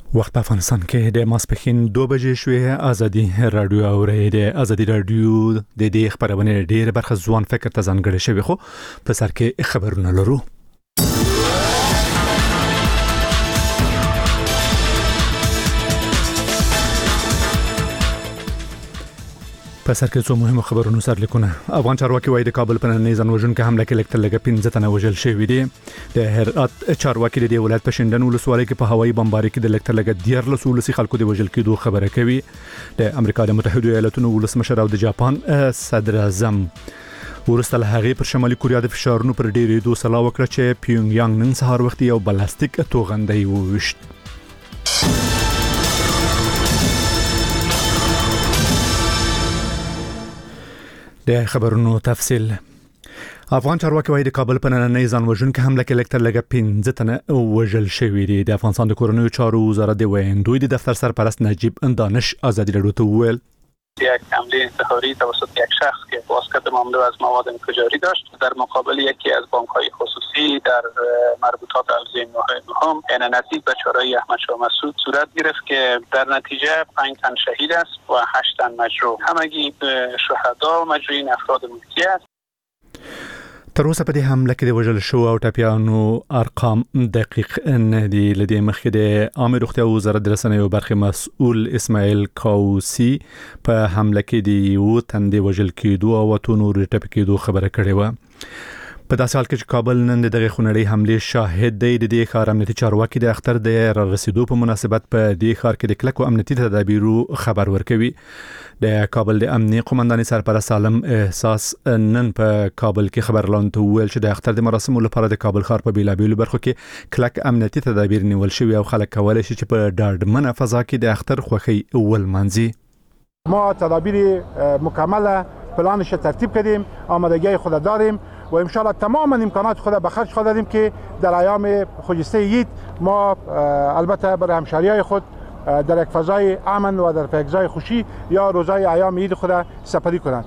وخت په افغانستان کې د ماسپښین 2 بجې شوې. ازادي رادیو اوري د ازادي رادیو د دې خبرونه ډېر برخه ځوان فکر ته ځانګړې شوی خو په سر کې خبرونه لرو. په سر کې څو مهمه خبرونه سر لیکونه. افغان چارواکي وايي د کابل په نننۍ ځانوژونکو حمله کې لکټر لګ 15 تنه وژل شوي دي. د هرات چارواکي د ولایت په شینډن ولسوالۍ کې په هوایي بمبارۍ کې د لکټر لګ 14 ولسی خلکو د وژل کېدو خبره کوي. د امریکا د متحده ایالاتونو ولسمشر او د جاپان صدر اعظم ورسته له هغې پر شمالي کوریا د فشارونو پر ډېرېدو سلا وکړه چې پیونګ یانګ نن سهار وخت یو بلاستیک توغندۍ وویشت. د خبرونو تفصیل. افغان چارواکي وايي د کابل په نننۍ ځانوژونکو حمله کې لکټر لګ 15 تنه وژل شوي دي. د افغانستان د کورنیو چارو وزارت د ویاندوی د دفتر سرپرست نجیب دانش ازادي رادیو ته وویل یک حمله انتحاری توسط یک شخص که واسطه معامله از مواد انفجاری داشت در مقابل یکی از بانک‌های خصوصی در مربوطات حوزه نهم یعنی نزدیک به چهارراه احمد شاه مسعود صورت گرفت که در نتیجه 5 تن شهید است و 8 تن مجروح. همگی شهدا و مجروحین افراد ملکی است. تر اوسه په دې حمله کې د وژل شو او ټپیانو ارقام دقیق نه دي. لدی مخکې د عامه روغتیا وزارت د رسنیو برخه مسؤل اسماعیل کاوسی په حمله کې د یو تن د وژل کېدو او اتو نور ټپي کېدو خبره کړې و. په داسې حال کې چې کابل نن دغه خونړۍ حمله شاهد دی. د دې ښار امنیتي چارواکي د اختر د رسیدو په مناسبت په دې ښار کې د کلکو امنیتي تدابیرو خبر ورکوي. د کابل د امنیتي قومنداني سرپرست سالم احساس نن په کابل کې خبرلاند ویل چې د اختر د مراسمو لپاره د کابل ښار په بیلابیلو برخو کې کلک امنیتي تدابیر نیول شوی او خلک کولای شي چې په ډاډمنه فضا کې د اختر خوښي اول منځي. ما تدابیر مکمل پلانش ترتیب کردیم، آمادگی خود داریم و ان شاء الله تمام امکانات خود به خرج خواهیم که در ایام خجسته عید ما البته برای همشهریای خود در یک فضای امن و در فضای خوشی یا روزهای ایام عید خود سپری کنند.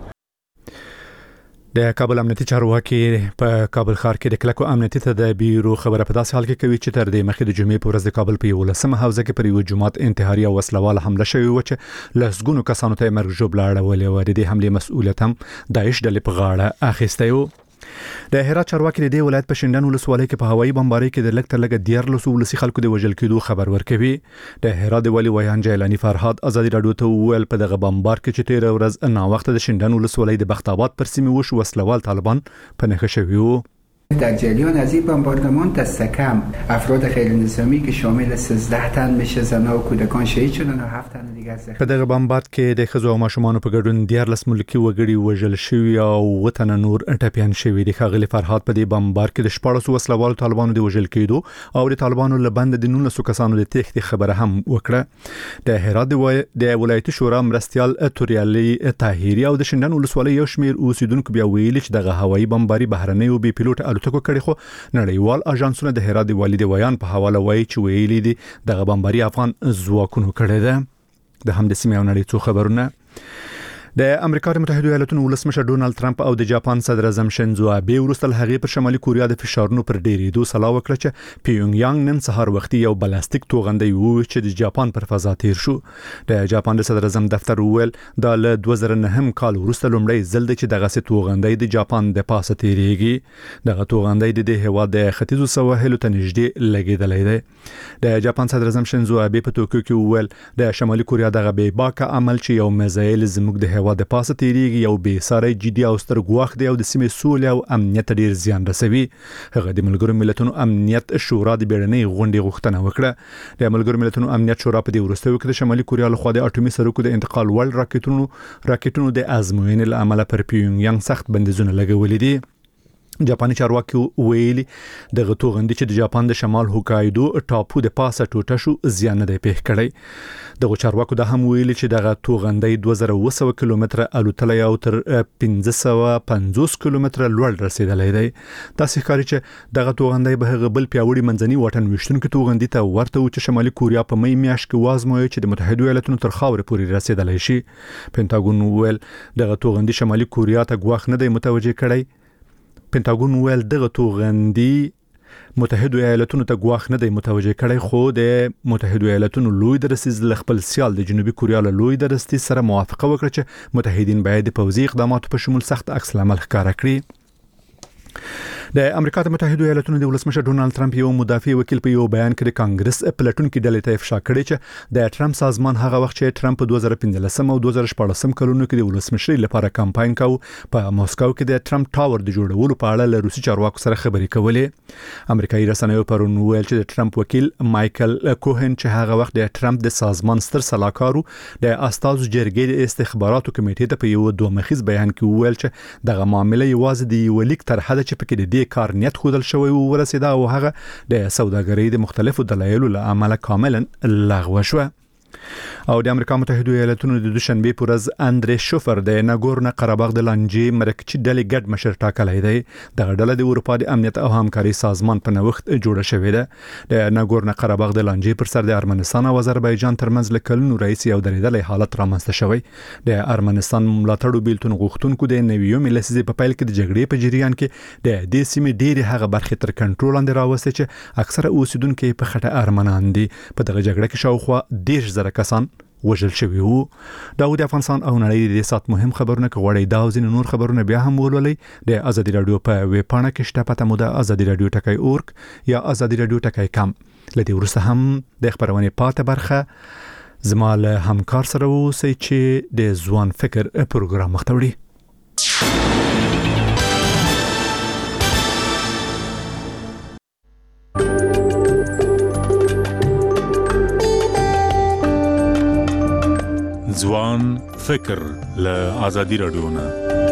د کابل امنیتي چارواکي په کابل ښار کې د کلکو امنیتي تدابیرو خبره په داسې حال کې کوي چې تر دې مخکې د جمعې په ورځ د کابل په 11مه حوزه کې پر یو جماعت انتحاري او وسلوال حمله شوې و چې لسګونو کسانو ته مرګ ژوبله اړولې و. د دې حملې مسؤلیت هم داعش ډلې په غاړه اخیستی و. د هرات چارواکي د دې ولایت په شینډن ولسوالۍ کې په هوایي بمبارۍ کې د لکټر لګ 14 ولسی خلکو د وژل کېدو خبر ورکوي. د هرات د ولی ویان جیلانی فرهاد ازادي رادیو ته ویل په دغه بمبار کې چې 13 ورځ نا وخت د شینډن ولسوالۍ د بختاباد پر سیمه وشو وسلوال طالبان په نښه شوي وو. در جریان از این بمباردمان دست کم افراد غیر نظامی که شامل 13 تن میشه زنان و کودکان شهید شدن و 7 تن دیگه زخمی. په دغه بمبارد کې د ښځو او ماشومانو په ګډون 14 ملکي وګړي وژل شوي او 7 تن نور ټپیان شوي دي. ښاغلي فرهاد په دې بمبارد کې د 14 وسلوالو طالبانو د وژل کېدو او د طالبانو له بند د 19 کسانو د تېښتې خبره هم وکړه. د هرات د ولایتي شورا مرستيال توریالي طاهری او د شینډن ولسوالۍ یو شمېر اوسیدونکو بیا ویلي چې دغه هوایي بمباري بهرنۍ او بي پیلوټ الوتکو کړي خو نړیوال اژانسونه د هرات د والي د ویان په حواله وایي چې ویلي دي دغه بمباري افغان ځواکونو کړې ده. د هم د سیمې او نړۍ څو خبرونه. د امریکا د متحده ایالاتونو ولسمشر ډونالد ټرمپ او د جاپان صدر اعظم شینزو آبه ورسته له هغې پر شمالي کوریا د فشارونو پر ډېرېدو سلا وکړه چې پیونګ یانګ نن سهار وختي یو بلاستیک توغندۍ وویشت چې د جاپان پر فضا تیر شو. د جاپان د صدر اعظم دفتر وویل دا له 2009 کال وروسته لومړی ځل دی چې دغه توغندۍ د جاپان د پاسه تیریږي. دغه توغندۍ د دې هیواد د ختیځو سواحلو ته نږدې لګېدلی دی. د جاپان صدر اعظم شینزو آبه په توکیو کې وویل د شمالي کوریا دغه بې باکه عمل چې یو میزایل زموږ د هیواد د پاسه تیریږي یو بې ساري جدي او ستر ګواښ دی او د سیمې سولې او امنیت ډیر زیان رسوي. هغه د ملګرو ملتونو امنیت شورا د بیړنۍ غونډې غوښتنه وکړه. د ملګرو ملتونو امنیت شورا په دې وروستیو کې د شمالي کوریا لخوا د اټومي سرکو د انتقال وړ راکټونو د ازموینې له امله پر پیونګ یانګ سخت بندیزونه لګولې دي. جاپاني چارواکي ویلي دغه توغندي چې د جاپان د شمال هوکایدو ټاپو د پاسه ټوټه شو زیان نه دی پېښ کړی. دغه چارواکو د هم ویلي چې دغه توغندي 2200 کیلومتر الوتلی او تر 1550 کیلومتر لوړ رسیدلی دی. تاسو ښکاري چې دغه توغندي به هغه بل پیاوړي منځني واټن وشتونکو توغندي ته ورته و چې شمالي کوریا په مې میاشت کې وازموي چې د متحده ایالاتونو تر خاورې پورې رسیدلی شي. پینټاګون ویل دغه توغندي شمالي کوریا ته ګواښ نه دی متوجه کړی. پینټاګون ویل دغه توغندي متحده ایالاتونو ته غواخ نه دی متوجه کړی خو د متحده ایالاتونو لوی درستیز ل خپل سیال د جنوبي کوریا له لوی درستي سره موافقه وکړه چې متحدین باید د پوځي اقداماتو په شمول سخت عکس العمل ښکاره کړي. د امریکا د متحده ایالاتونو د ولسمشر ډونالد ټرمپ یو مدافع وکیل په یو بیان کې د کانګرس پلټونکو ډلې ته افشا کړی چې د ټرمپ سازمان هغه وخت چې ټرمپ په 2015 او 2014 کلونو کې د ولسمشر لپاره کمپاین کاوه په موسکو کې د ټرمپ ټاور د جوړولو په اړه له روسي چارواکو سره خبرې کولې. امریکایي رسنیو پرون ویل چې د ټرمپ وکیل مایکل کوهن چې هغه وخت د ټرمپ د سازمان ستر سلاکارو د استازو جرګې د استخباراتو کمیټې ته په یو دوه مخیز بیان کې ویل چې دغه معاملې یوازې د ولیک تر حد چې پکې د کار نیت خودل شوی او ورسېدا او هغه د سوداګرۍ د مختلفو دلایلو له امله کاملا لغوه شو. او د امریکا متحده ایالاتونو د دوشنبه پر ورځ اندرې شوفر د ناګورنو قرهباغ د لانجې مرکچي ډلې ګډ مشر ټاکلی دی. دغه ډله د اروپا د امنیت او همکاري سازمان په نوښت جوړه شوې ده. د ناګورنو قرهباغ د لانجې پر سر د ارمنستان او آذربایجان ترمنځ لکلونو رئیس یو درېدلې حالت رامنځته شوی. د ارمنستان ملاتړو بیلتون غوښتونکو د نویو لسیزې په پیل کې د جګړې په جریان کې د دې سیمې ډېری هغه برخې تر کنټرول لاندې راوستې چې اکثره اوسیدونکو په خټه ارمنان دي. په دغه جګړه کې شاوخوا 10,000 کسان وژل شوی وو. دا د افغانستان او نړۍ د سات مهم خبرونه کوي. دا او ځین نور خبرونه بیا هم ولولئ د ازادي رادیو په ویب پاڼه کې شته. پته مو د ازادي رادیو ټکای اورګ یا ازادي رادیو ټکای کم. لدی ورسته هم د خبرونه پاته برخه زمال همکار سره اوسئ چې د ځوان فکر پروګرام مختوړي. ځوان فکر له آزادي رادیو نه.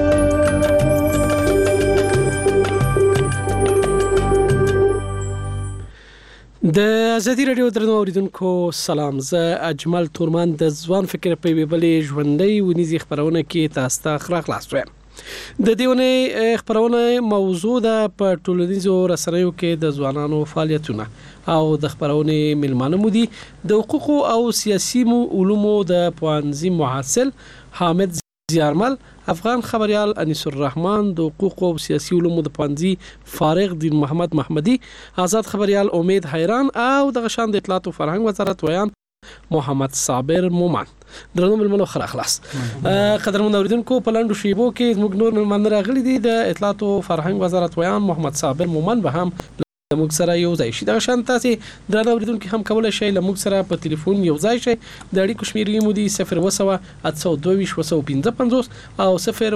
د آزادي رادیو درنو اوریدونکو سلام. زه اجمل تورمان د ځوان فکر په ویبلې ژوندۍ ونیزي خبرونه کې تاسو ته خلاص وایم. د دیونه خبرونه موضوع ده په ټولنیزو رسنیو کې د ځوانانو فعالیتونه او د خبرونه ملمانه مودي د حقوق او سیاسي علومو د پوهنځي محصل حامد زیارمل، افغان خبريال انیس الرحمن د حقوق او سیاسي علومو د پوهنځي فارغ دین محمد محمدي، آزاد خبريال امید حیران او د غشان د اطلاعات او فرهنګ وزارت ویان محمد صابر مومن. درنو ملمنو خلاص قدرمن اوریدونکو په لاندو شیبو کې موږ نور ملمن راغلي دي. د اطلاعات او فرهنګ وزارت ویان محمد صابر مومن به هم موږ سره یو ځای شي. دا شان تاسو درنو اوریدونکو هم کولای شئ موږ سره په ټلیفون یو ځای شئ. د اړیکو شمیرې مو دي 02822 او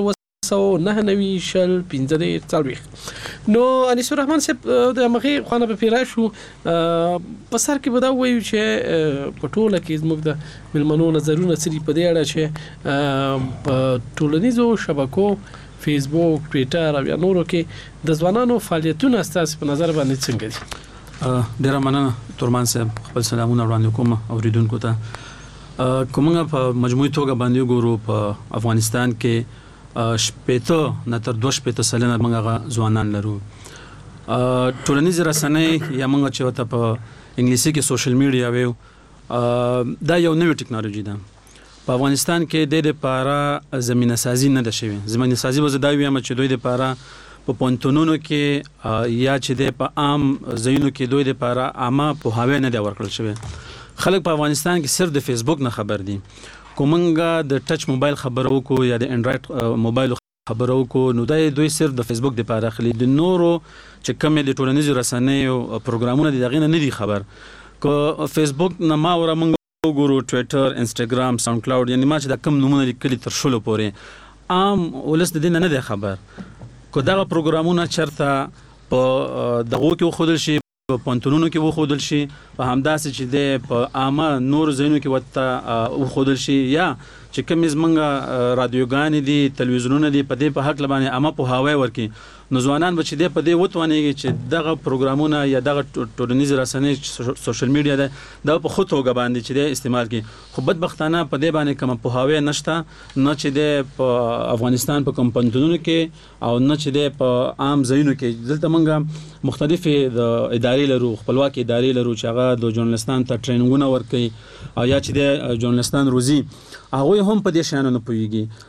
099 نو انیس الرحمن صاحب د مخې خانه په پیرا شو په سر کې بدا وایو چې په ټوله کې موږ د ملمنو نظرونه سری په دې اړه چې په ټولنیزو شبکو فیسبوک، ټویټر او یا نورو کې د ځوانانو فعالیتونه ستاسو په نظر باندې څنګه دي؟ ډیره مننه تورمان صاحب. خپل سلامونه وړاندې کوم اوریدونکو ته. کومه په مجموعي توګه باندې ګورو په افغانستان کې شپېته نه تر 2 سلنه موږ ځوانان لرو. ټولنیز رسنۍ یا موږ چې ته په انګلیسي کې سوشل میډیا ویو دا یو نوې ټکنالوژي ده. په افغانستان کې د لپاره زمينه سازي نه ده شوی. زمينه سازي وزه دا ویمه چې دوی لپاره په پونتونونو کې یا چې د په عام ځایونو کې دوی لپاره عامه په هاوی نه دی ورکړل شوی. خلک په افغانستان کې صرف د فیسبوک نه خبر دي. کومنګه د ټچ موبایل خبرو کو یا د انډراید موبایل خبرو کو نو دوی صرف د فیسبوک د لپاره خلی د نورو چې کوم د ټولنیزو رسنیو پروګرامونه دغه نه دي خبر. کو فیسبوک نه ما ور موږ ګورو ټویټر، انستګرام، ساوند کلاود، یعنی ما چې د کوم نمونه لیکلي تر شلو پورې عام ولس د دې نه دی خبر. کو دا پروګرامونه چرته په دغه کې خودل شي، په پونتونونو کې وخودل شي، په همداسې چې د په عامه نور ځایونو کې وته وخودل شي، یا چې کوم زمونږ رادیوګان دي، تلویزیونونه دي، په دې په حق لبانې عامه په هاوی ورکی نو ځوانان بچ دې په دې وتوانېږي چې دغه پروګرامونه یا دغه ټولنیز رسنۍ سوشل میډیا ده دا په خو توګه باندې چې د استعمال کې. خو بدبختانه په دې باندې کوم په هاوی نشته، نه چې د په افغانستان په کمپنیونو کې او نه چې د په عام ځایونو کې. دلته موږ مختلفې د ادارې لرو، خپلواک ادارې لرو چې هغه د ژورنالستانو ته ټریننګونه ورکوي او یا چې د ژورنالستان روزي هغه هم په دې شانو نه پويږي.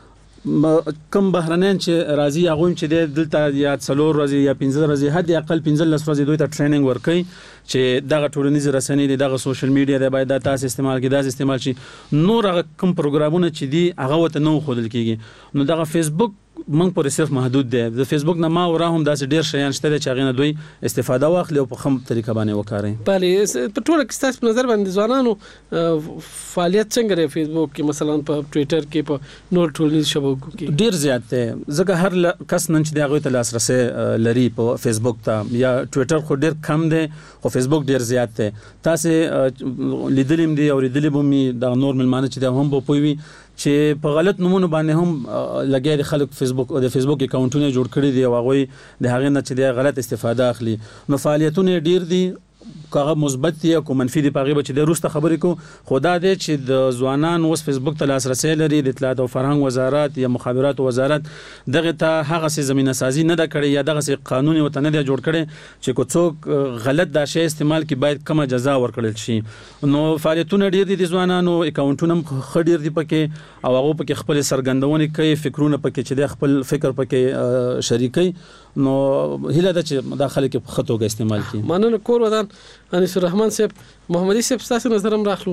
کم بهرنیان چې راځي هغه چې دلته یا 4 ورځې یا 15 ورځې حد اقل 15 ورځې دوی ته ټریننګ ورکړي چې دغه ټولنیز رسنۍ دي دغه سوشل میډیا دی باید تاسو استعمال کړئ دا استعمال شي نور هغه کوم پروګرامونه چې دي هغه وته نو خودل کیږي نو دغه فیسبوک موږ پر صرف محدود دی د فیسبوک نه ما وراهم داسې ډیر شیان شته چې هغه نه دوی استفاده واخلي او په کوم طریقه باندې وکړي. بله په ټول کې تاسو په نظر باندې ځوانانو فعالیت څنګه دی فیسبوک کې مثلا په ټوئیټر کې په نور ټولنیز شبکو کې ډیر زیات دی ځکه هر کس نن چې دغه ته لاسرسي لري په فیسبوک ته یا ټوئیټر خو ډیر کم دی خو فیسبوک ډیر زیات دی تاسو لیدلم دی او لیدلې بومي د نور ملمانه چې هم په پوي چې په غلط نمونه باندې هم لګي د خلک فیسبوک او د فیسبوک اکاونټونه جوړ کړي دي او هغه د هغه نه چې د غلط استفاده اخلي نو فعالیتونه ډیر دي کاغه مثبت یا کو منفي دی پاغي بچ د روسته خبرې کو خدا دې چې د ځوانان اوس فیسبوک ته لاسرسي لري د اطلاعات او فرهنګ وزارت یا مخابرات وزارت دغه ته هغه سي زمينه سازي نه د کړي یا دغه سي قانوني وطن نه جوړ کړي چې کو څوک غلط دا شی استعمال کی باید کومه جزا ورکړل شي نو فعالیتونه ډیر دي د ځوانانو اکاونټونه خډیر دي پکې او هغه پکې خپل سرګندونه کوي فکرونه پکې چې د خپل فکر پکې شریکي نو هله د چې داخله کې په خطوګه استعمال کی مننه کور ودان انیس الرحمن صاحب محمدي صاحب تاسو نظر هم راخلو.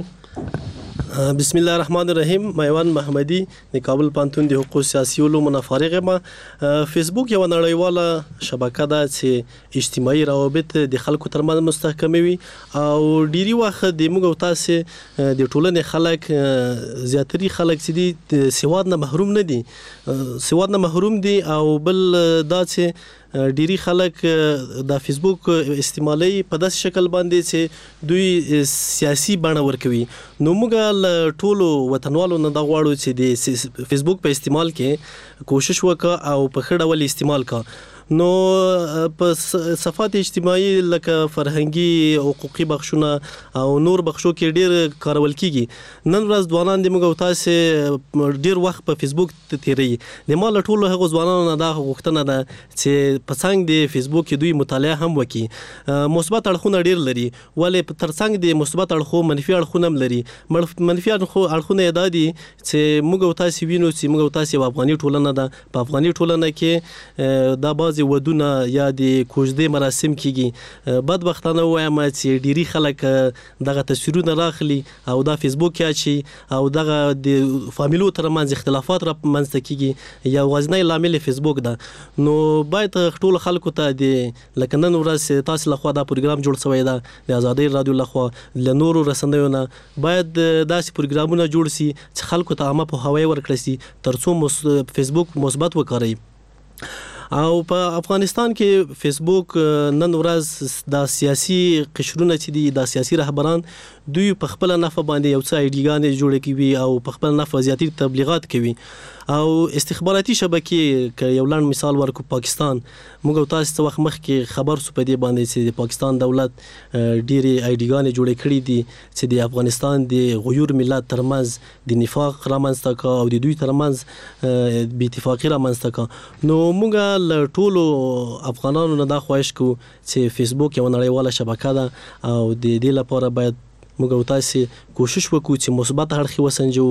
بسم الله الرحمن الرحیم میوان محمدي د کابل پانتون د حقوق سیاسي علوم فارغ ما فیسبوک یو نړیواله شبکه ده چې اجتماعي روابط د خلکو ترمنځ مستحکموي او ډيري وخت د موږ تاسو د ټولنې خلک زیاتري خلک چې دي سواد نه محروم نه دي سواد نه محروم دي او بل دا چې ډيري خلک د فیسبوک استعمالي په داس شکل باندې چې دوی سیاسي بڼه ورکوي نو موږ ټولو وطنوالو نه دا غواړو چې د فیسبوک په استعمال کې کوشش وکړو او په خړه ول استعمال کا نو په صفات اجتماعي لکه فرهنګي حقوقي بخښونه او نور بخښو کې ډیر کارول کیږي نن ورځ ځوانان د موږ تاسو ډیر وخت په فیسبوک تیری د مال ټولو هغه ځوانانو نه دا غوښتنه ده چې په څنګه د فیسبوک کې دوی مطالعه هم وکړي مثبت اړخونه ډیر لري ولې تر څنګه د مثبت اړخو منفي اړخونه هم لري منفي اړخونه ادا دي چې موږ تاسو وینو چې موږ تاسو افغاني ټولنه ده په افغاني ټولنه کې دا بعضی ودونه یا د کوژدې مراسم کیږي بدبختانه وایم چې ډيري خلک دغه تصویرونه راخلي او دا فیسبوک کې اچي او دغه د فامیلو ترمنځ اختلافات را منځته کیږي یا وزنۍ لامل فیسبوک ده نو باید ټول خلکو ته د لکنن ورځ تاسو لخوا دا پروګرام جوړ شوی ده د آزادۍ رادیو لخوا له نورو رسنیونو باید داسې پروګرامونه جوړ شي چې خلکو ته عامه په هوای ورکړي شي ترڅو فیسبوک مثبت وکړي او په افغانستان کې فیسبوک نن ورځ د سیاسي قشرونه چې دي د سیاسي رهبران دوی په خپل نفع باندې یو څه ایډیګانې جوړ کوي او په خپل نفع زیاتی تبلیغات کوي او استخباراتي شبکې یو لاند مثال ورکو پاکستان موږ تاسو څه وخت مخکې خبر سو په دې باندې چې د پاکستان دولت ډېری ایډیګانې جوړ کړې دي چې د افغانستان د غیور ملت ترمنځ د نفاق رامنځته کا او د دوی ترمنځ بې اتفاقي رامنځته کا نو موږ ټولو افغانانو نه دا خواهش کوو چې فیسبوک یو نړیواله شبکه ده او د دې لپاره باید موږ تاسو کوشش وکړو چې مثبت اړخ وسنجو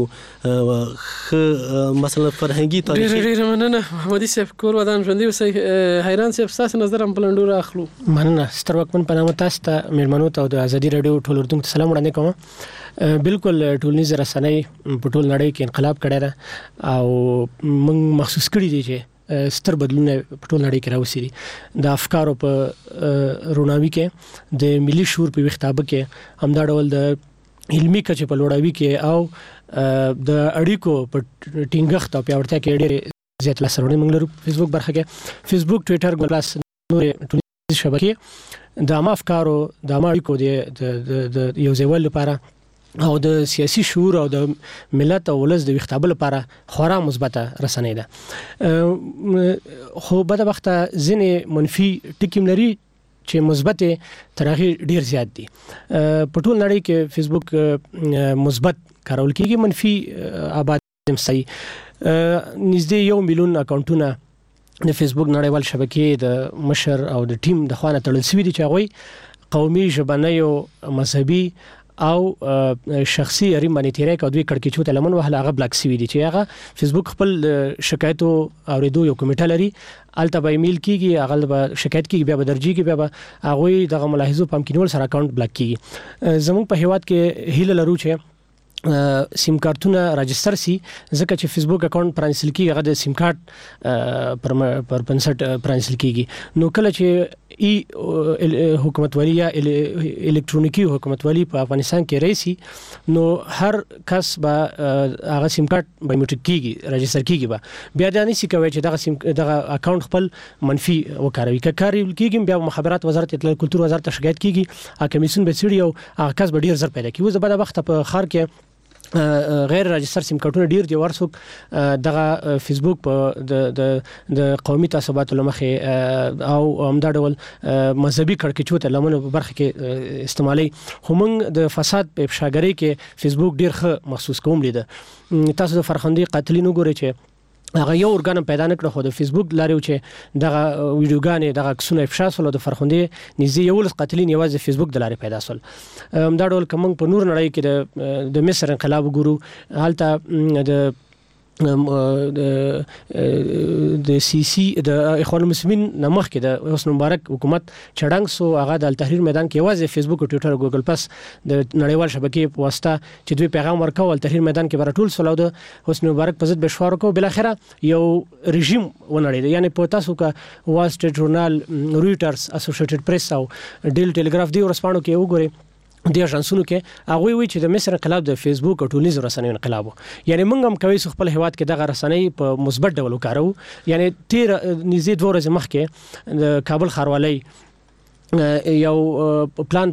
مثلا فرهنګي تاریخ ډېر مننه محمدي صاحب کور ودان ژوندۍ اوسئ حیران صاحب تاسو نظر هم پلندو راخلو. مننه ستر وکمن په نامه تاسو ته میرمنو ته د ازادي رادیو ټول اردوونکو سلام وړاندې کوم. بالکل ټولنیز رسنۍ په ټول نړۍ کې انقلاب کړی دی او موږ محسوس کړی دی چې ستر بدلونه په ټول نړۍ کې راوستي د افکارو په روناوي کې د ملي شعور په وختابه کې همدا ډول د علمي کچې په لوړاوي کې او د اړیکو په ټینګښت او پیاوړتیا کې ډېر زیات لاسرونه موږ لرو. فیسبوک برخه کې فیسبوک ټوئیټر ګول پلاس نور ټولنیز شبکې د عامه افکارو د عامه اړیکو د یو ځای لپاره او د سیاسي شعور او د ملت او ولس د وختابه لپاره خورا مثبته رسنۍ ده خو بده وخت ځینې منفي ټکي لري چې مثبت ترغه ډیر زیات دي. په ټول نړۍ کې فیسبوک مثبت کارول کیږي منفي آباد هم صحیح نږدې 1 میلیون اکاونټونه د فیسبوک نړیوال شبکې د مشر او د ټیم د خوانه تړل شوی دي چې هغه قومي ژبنی او مذهبي او شخصي اړین باندې تیرې کو دوی کړکېچو ته لمن وهله هغه بلاک سوي دي چې هغه فیسبوک خپل شکایت اوریدو یو کمیټه لري الته به ایمیل کیږي هغه به شکایت کیږي بیا به درجی کې بیا به هغه دغه ملاحظو پام کینول سره اکاونټ بلاک کیږي زموږ په هیواد کې هیله لرو چې سیم کارتونه راجستر سي ځکه چې فیسبوک اکاونټ پرانسل کیږي هغه د سیم کارت پر بنسټ پرانسل کیږي نو کله چې حکومتولي یا الکترونیکی حکومتولي په افغانستان کې رئیسي نو هر کس به هغه سیم کارت بایومټریک کیږي راجستر کیږي بیا د انسي کوي چې دغه اکاونټ خپل منفي وکاروي کاری کیږي بیا مخابرات وزارت اطلاعات کلتور وزارت شکایت کیږي کمیسیون به سړي او هغه کس به ډیر زر پیدا کیږي زبر وخت په خار کې غیر راجستر سیم کارتونه ډیر دي ورسوک دغه فیسبوک په د قومي تعصبات لمخه او همدا ډول مذهبي کړکېچو ته لمنو په برخه کې استعمالي همغه د فساد په افشاګری کې فیسبوک ډیر ښه محسوس کوم لیده تاسو د فرخندي قاتلینو ګوري چې هغه یو ارګان پیدا نکړه خو د فیسبوک لاري چې دغه ویډیوګانې دغه عکسونه افشا سول د فرخندي نږدې یو لس قاتلین یوازې فیسبوک د لاري پیدا سول دا ډول کوم په نور نړۍ کې د مصر انقلاب ګورو حالته د سی سی د اخوان المسلمین نمخ کې د حسن مبارک حکومت چړنګ سو هغه د تحریر میدان کې یوازې فیسبوک او ټوئیټر او ګوګل پلس د نړیوال شبکې په واسطه چې دوی پیغام ورکول تحریر میدان کې برټول سولو د حسن مبارک په ضد بشوار کو بل اخره یو رژیم ونړید یعنی په تاسو کا وال سټریټ ژورنال رويټرز اسوسییټډ پریس او ډیل ټیلیګراف دی ورسپانو کې وګورئ د اژانسونو کې هغه وی چې د مصر انقلاب د فیسبوک او ټولنیز رسنیو انقلاب یعنی موږ هم کوي خپل هیواد کې دغه رسنۍ په مثبت ډول وکړو یعنی تیر نږدې 2 ورځې مخکې د کابل ښاروالۍ یو پلان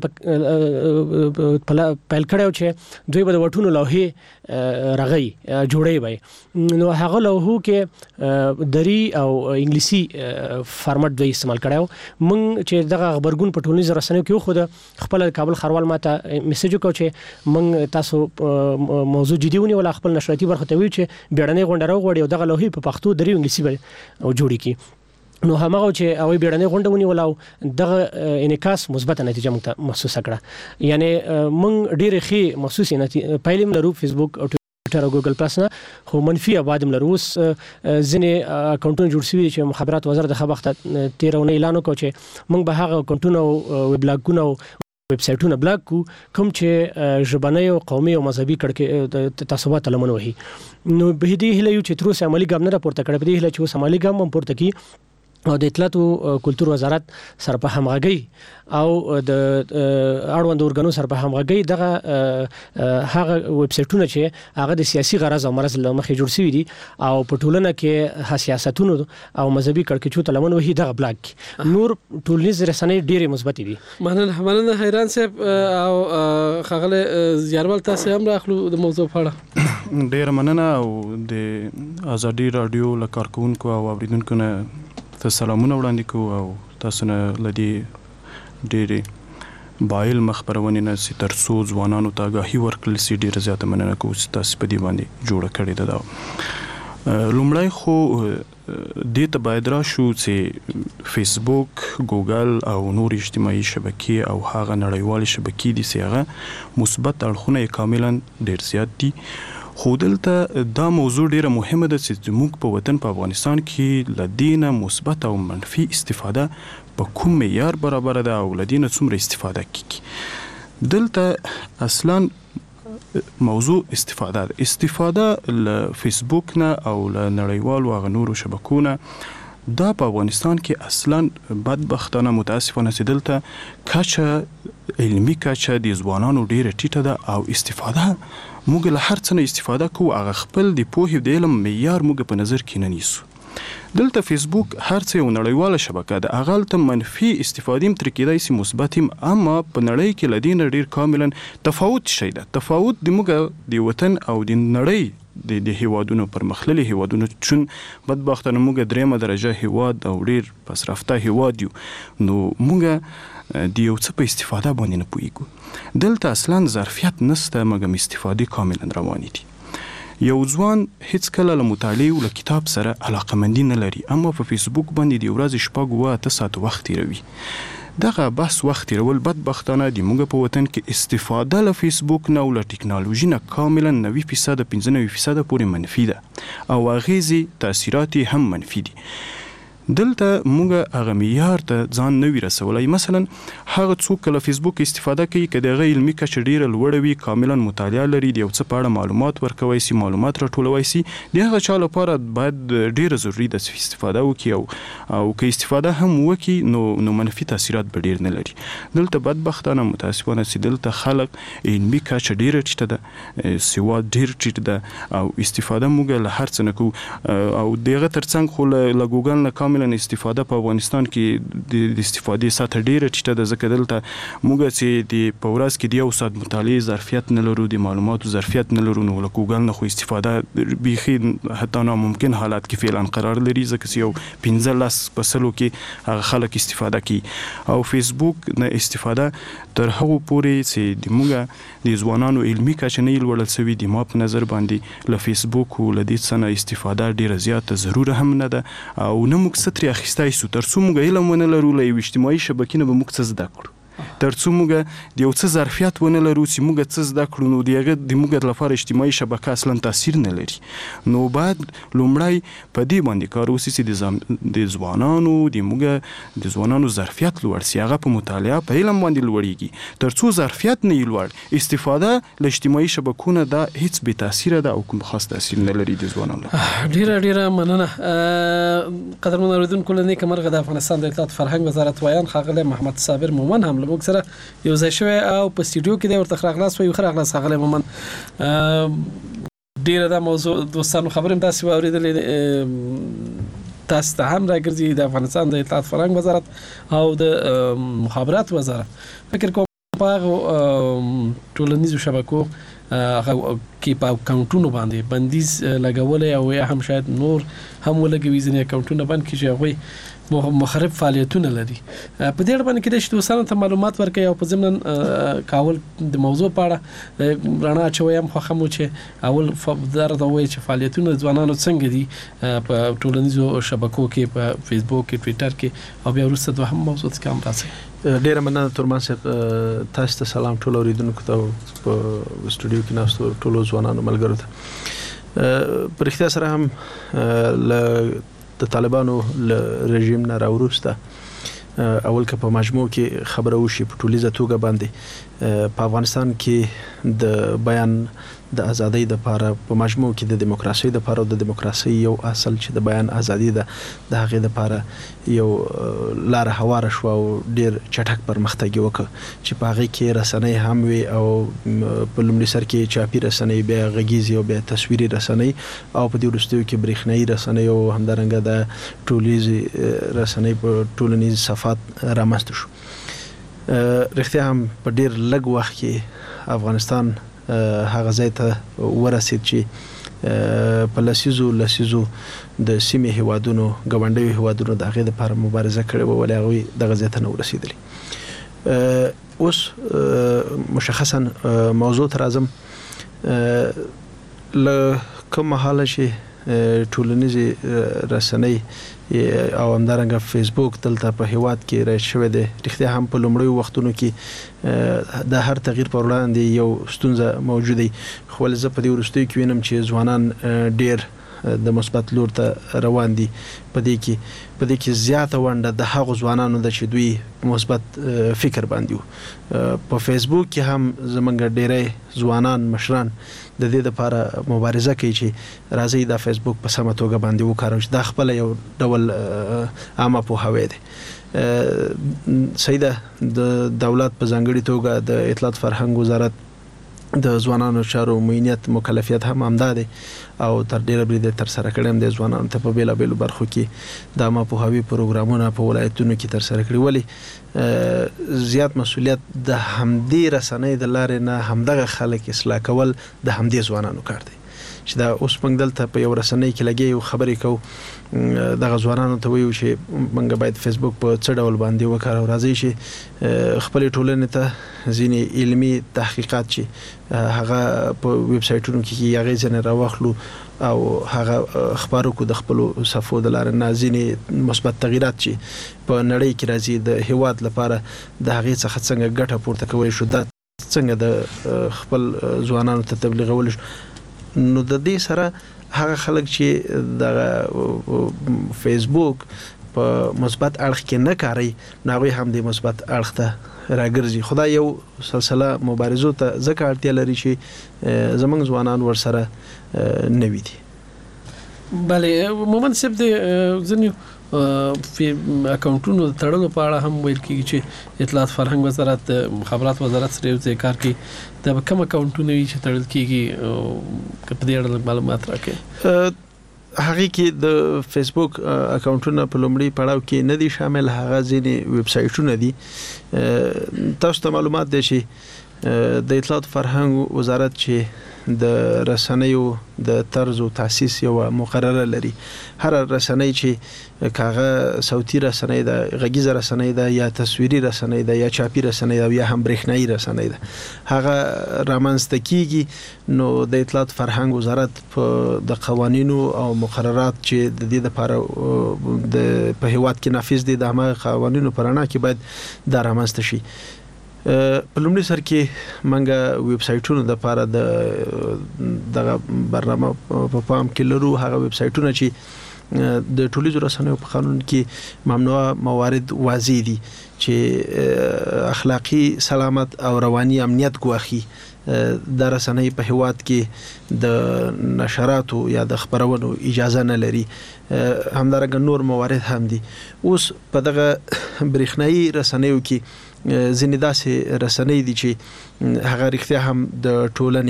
پیل کړو چې دوی به د وټونو لوحې راغی جوړې وي نو هغه لوحو کې دری او انګلیسي فارمټ دوی استعمال کړو مونږ چې دغه خبرګون په ټولنیز رسنیو کې خو خپل کابل ښاروال ماته میسج وکړ چې مونږ تاسو موضوع جدي ونی ولا خپل نشراتي برخه ته وی چې بیړنۍ غونډه راوغړي دغه لوحې په پښتو دری انګلیسي او جوړی کی نو همغه چې اوی بیړنۍ غونډه ونی ولاو دغه انعکاس مثبت نتیجه موږ محسوس کړه یعنی موږ ډېر ښه محسوس نتیجه پایلم لرو فیسبوک او ټوئیټر او ګوګل پلس نه خو منفي آبادم لرو ځنې اکاونټونه جوړ شوي چې مخابرات وزارت د خبرت 13 اعلان وکړ چې موږ به هغه اکاونټونه او ویب لاګونه او ویب سایټونه بلاک کو کوم چې ژبنۍ او قومي او مذهبي کړکې تعصبات لمن وهي نو به دې هله یو چې تر اوسه عملی ګام نه راپورته کړی به دې هله چې عملی ګام هم پورته کی او د اطلاعات او کلتور وزارت سره په همغږي او د اړوند ارګانو سره په همغږي دغه هغه ویب سایټونه چې هغه د سیاسي غرض او مرز لمخې جوړ شوی دي او په ټولنه کې سیاستونو او مذهبي کړکېچو ته لمن وهي دغه بلاک نور ټولنیز رسنۍ ډېرې مثبت دي مننه حیران صاحب او خغله زیارول تاسو هم راخلو د موضوع په اړه ډېر مننه او د ازادي رادیو لکارکونکو او اوریدونکو نه ته سلامونه وړاندې کوو او تاسو نه لدی ډېرې بایل مخبرونه نه سي ترڅو ځوانانو ته آگاهي ورکړل سي ډېر زیاته مننه کوو چې تاسو په دې باندې جوړ کړی دا لومړی خو دې ته باید راشو چې فیسبوک ګوګل او نور اجتماعي شبکې او هغه نړیوال شبکې دي چې هغه مثبت اړخونه کاملا ډېر زیات دي خو دلته دا موضوع ډیره مهمه ده چې موږ په وطن په افغانستان کې لدینه مثبت او منفي استفاده په کوم معیار برابر ده او لدینه څومره استفاده کیږي دلته اصلا موضوع استفاده ل فیسبوک نه او ل نړیوالو او نورو شبکونه دا په افغانستان کې اصلا بدبختانه متاسفانه چې دلته کچه علمي کچه د ځوانانو ډیره ټیټه ده او استفاده موږ له هر څه نه استفاده کوو هغه خپل د پوهې د علم معیار موږ په نظر کې نه نیسو دلته فیسبوک هر څه یو نړیواله شبکه ده هغه ته منفي استفاده هم تر کېدای سي مثبت هم اما په نړۍ کې لدین ډیر کاملا تفاوت شي ده تفاوت د موږ د وطن او د نړۍ د هیوادونو پرمختللي هیوادونو چون بدبختانه موږ درېمه درجه هیواد او ډیر پسرفته هیواد یو نو موږ د یو څه په استفاده باندې نه پوهیږو دلته اصلا ظرفیت نشته مګم استفاده کاملا رواني دي یو ځوان هیڅ کله له مطالعې او له کتاب سره علاقمندي نه لري، اما په فیسبوک باندې د ورځې 6 ساعت وخت تیروي. دغه بس وخت تیرول بدبختانه د موږ په وطن کې استفاده له فیسبوک نه او له ټکنالوژي نه کاملا 90% 95% پورې منفي ده او اغیزې تاثیرات هم منفي دي. دلته موږ هغه معیار ته ځان نه وي رسولی. مثلا هغه څوک له فیسبوک استفاده کوي که د هغه علمي کچه ډیره لوړه وي، کاملا مطالعه لري، د یو څه په اړه معلومات ورکوی سي، معلومات راټولوی سي، د هغه چا لپاره باید ډیره ضروري ده چې استفاده وکړي او که استفاده هم وکړي نو منفي تاثیرات به ډیر نه لري. دلته بدبختانه متاسفانه چې دلته خلک علمي کچه ډیره ټیټه ده، سواد ډیر ټیټ ده او استفاده موږ له هر څه نه کوو او دغه ترڅنګ خو له ګوګل نه کاملا استفاده په افغانستان کې د استفادې سطح ډیره ټیټه ده، ځکه دلته موږ چې د په ورځ کې د 1 ساعت مطالعې ظرفیت نه لرو، د معلوماتو ظرفیت نه لرو، نو له ګوګل نه خو استفاده بیخي حتی ناممکن حالات کې فعلا قرار لري، ځکه چې یو 15 په سلو کې هغه خلک استفاده کوي او فیسبوک نه استفاده تر هغه پورې چې د موږ د ځوانانو علمي کچه نه لوړل شوي د ما په نظر باندې له فیسبوک او له دې څخه استفاده ډیره زیاته ضروره هم نه ده او نه موږ ستري اخیستای سو تر څو موږ علم ونه لرو له اجتماعي شبکې نه به موږ څه زده کړو، تر څو موږ د یو څه ظرفیت ونه لرو چې موږ څه زده کړو، نو د موږ لپاره اجتماعي شبکه اصلا تاثیر نه لري. نو باید لومړی په دې باندې کار وشي چې د ځوانانو ظرفیت لوړ سي، هغه په مطالعه په علم باندې لوړیږي. تر څو ظرفیت نه لوړ استفاده له اجتماعي شبکونه دا هیڅ بې تاثیره ده او کوم خاص تاثیر نه لري د ځوانانو. ډیره مننه. قدرمن اوریدونکو، له نیکه مرغه د افغانستان د اطلاعات فرهنګ وزارت ویان ښاغلی محمد صابر مومن هم موږ سره یو ځای شوی او په سټوډیو کې د ورته خراغلاس وي خراغلاس ښاغلی مومن. ډیره د موضوع دوستانو خبرم تاسو اوریدلې، تاسو ته هم راګرځي د افغانستان د اطلاعات فرهنګ وزارت او د مخابرات وزارت. فکر کوم په ټولنیزو شبکو کې په اکاونټونو باندې بندیز لګولې او یا هم شاید نور هم ولګوي ځینې اکاونټونه بند کړي چې هغوی مخرب فعالیتونه لري. په دې اړه باندې کې د دوستانو ته معلومات ورکړي او په ضمن کاول د موضوع په اړه رڼا اچوي هم خوښه مو چې اول درته وایي چې فعالیتونه ځوانانو څنګه دي په ټولنیزو شبکو کې، په فیسبوک کې، ټویټر کې، او بیا وروسته دوهم موضوع ته هم راسي. ډیره مننه تورمان صاحب، تاسو ته سلام ټول اوریدونکو ته په سټوډیو کې ناستو ټولو ځوانانو ملګرو ته. پر اختیار سره هم د طالبانو له رژیم نه راوروسته اول که په مجموع کې خبره وشي په ټولیزه توګه باندې په افغانستان کې د بیان د ازادۍ د لپاره په مجموع کې د دیموکراسي د لپاره د دیموکراسي یو اصل چې د بیان ازادي ده د هغې د لپاره یو لار هواره شو او ډیر چټک پرمختګ وکړ چې په هغې کې رسنۍ هم وي او په لومړي سر کې چاپي رسنۍ، بیا غږیزې او بیا تصویري رسنۍ او په دې وروستیو کې برېښنایي رسنۍ او همدارنګه د ټولیزې رسنۍ په ټولنیز صفات رامنځته شو. رښتیا هم په ډیر لږ وخت کې افغانستان هغه ځای ته ورسید چې په لسیزو د سیمې هیوادونو ګاونډیو هیوادونو د هغې لپاره مبارزه کړې وه، ولې هغوی دغه ځای ته نه ورسېدلي. اوس مشخصا موضوع ته راځم. له کوم مهاله چې ټولنیزې رسنۍ او همدارنګه فیسبوک دلته په هیواد کې رایج شوی دی، رښتیا هم په لومړیو وختونو کې د هر تغییر پر وړاندې یو ستونزه موجوده وي، خو ولې زه په دې وروستیو کې وینم چې ځوانان ډیر د مثبت لور ته روان دي. په دې کې زیاته ونډه د هغو ځوانانو ده چې دوی مثبت فکر باندې وو. په فیسبوک کې هم زمونږ ډیری ځوانان مشران د دې لپاره مبارزه کوي چې راځي دا فیسبوک په سمه توګه باندې وکاروي چې دا خپل یو ډول عامه پوهاوی دی. سیده د دولت په ځانګړي توګه د اطلاعات فرهنګ وزارت د ځوانانو چارو معینیت مکلفیت هم همدا دی او تر ډیره بریده تر سره کړی هم د ځوانانو ته په بیلابیلو برخو کې د عامه پوهاوي پروګرامونه په ولایتونو کې تر سره کړي، ولې زیات مسؤلیت د همدې رسنۍ د لارې نه همدغه خلک اصلاح کول د همدې ځوانانو کار دی چې دا اوس موږ دلته په یو رسنۍ کې لګي یو خبرې کوو د غزوانانو ته ویو چې موږ باید فیسبوک په څه ډول باندې وکړو راځي چې خپل ټولنې ته ځینې علمي تحقیقات چې هغه په ویب سایټونو کې هغه ځنه راوخلو او هغه خبرو کو د خپل صفو د لارې نازینې مثبت تغیرات چې په نړۍ کې راځي د هیواد لپاره د هغه څخه څنګه ګټه پورته کوي شو دا څنګه د خپل ځوانانو ته تبلیغول نو د دې سره هغه خلک چې د فیسبوک په مثبت اړخ کې نه کاری ناوی هم د مثبت اړخ ته راګرځي خدای یو سلسله مبارزو ته ځکه اړتیا لري چې زمونږ ځوانان ورسره نوي دي. بله مومن صاحب د ځینې اکاونټونو تړلو په اړه هم ویل کیږي چې اطلاعات فرهنګ وزارت مخابرات وزارت سره یو ځای کار کوي د کوم اکاونټونو چې تړل کیږي په دې اړه معلومات راکړي. هغه کې د فیسبوک اکاونټونه په لومړي پړاو کې نه دي شامل هغه ځینې ویب سایټونه دي تاسو ته معلومات دي چې د اطلاعات فرهنګ وزارت چې د رسنیو د طرز او تاسیس یو مقرره لري هر رسنۍ چې کاغه صوتي رسنۍ ده غږیزه رسنۍ ده یا تصویري رسنۍ ده یا چاپی رسنۍ ده یا هم برېښنایي رسنۍ ده هغه رامنځته کیږي نو د اطلاعات فرهنګ وزارت د قوانینو او مقررات چې د دې لپاره د په هیواد کې نافذ دي د هغه قوانینو پر اړه کې باید دا رامنځته شي. په لومړي سر کې منګه ویب سایټونو د لپاره د برنامه په پام کې لرو هغه ویب سایټونه چې د ټولنیزو رسنیو په قانون کې ممنوع موارد واضح دي چې اخلاقی سلامت او رواني امنیت ګواخي د رسنۍ په هیواد کې د نشراتو یا د خبرونو اجازه نه لري همدارنګه نور موارد هم دي. اوس په دغه برېښنایي رسنیو کې ځینې داسې رسنۍ دي چې هغه رښتیا هم د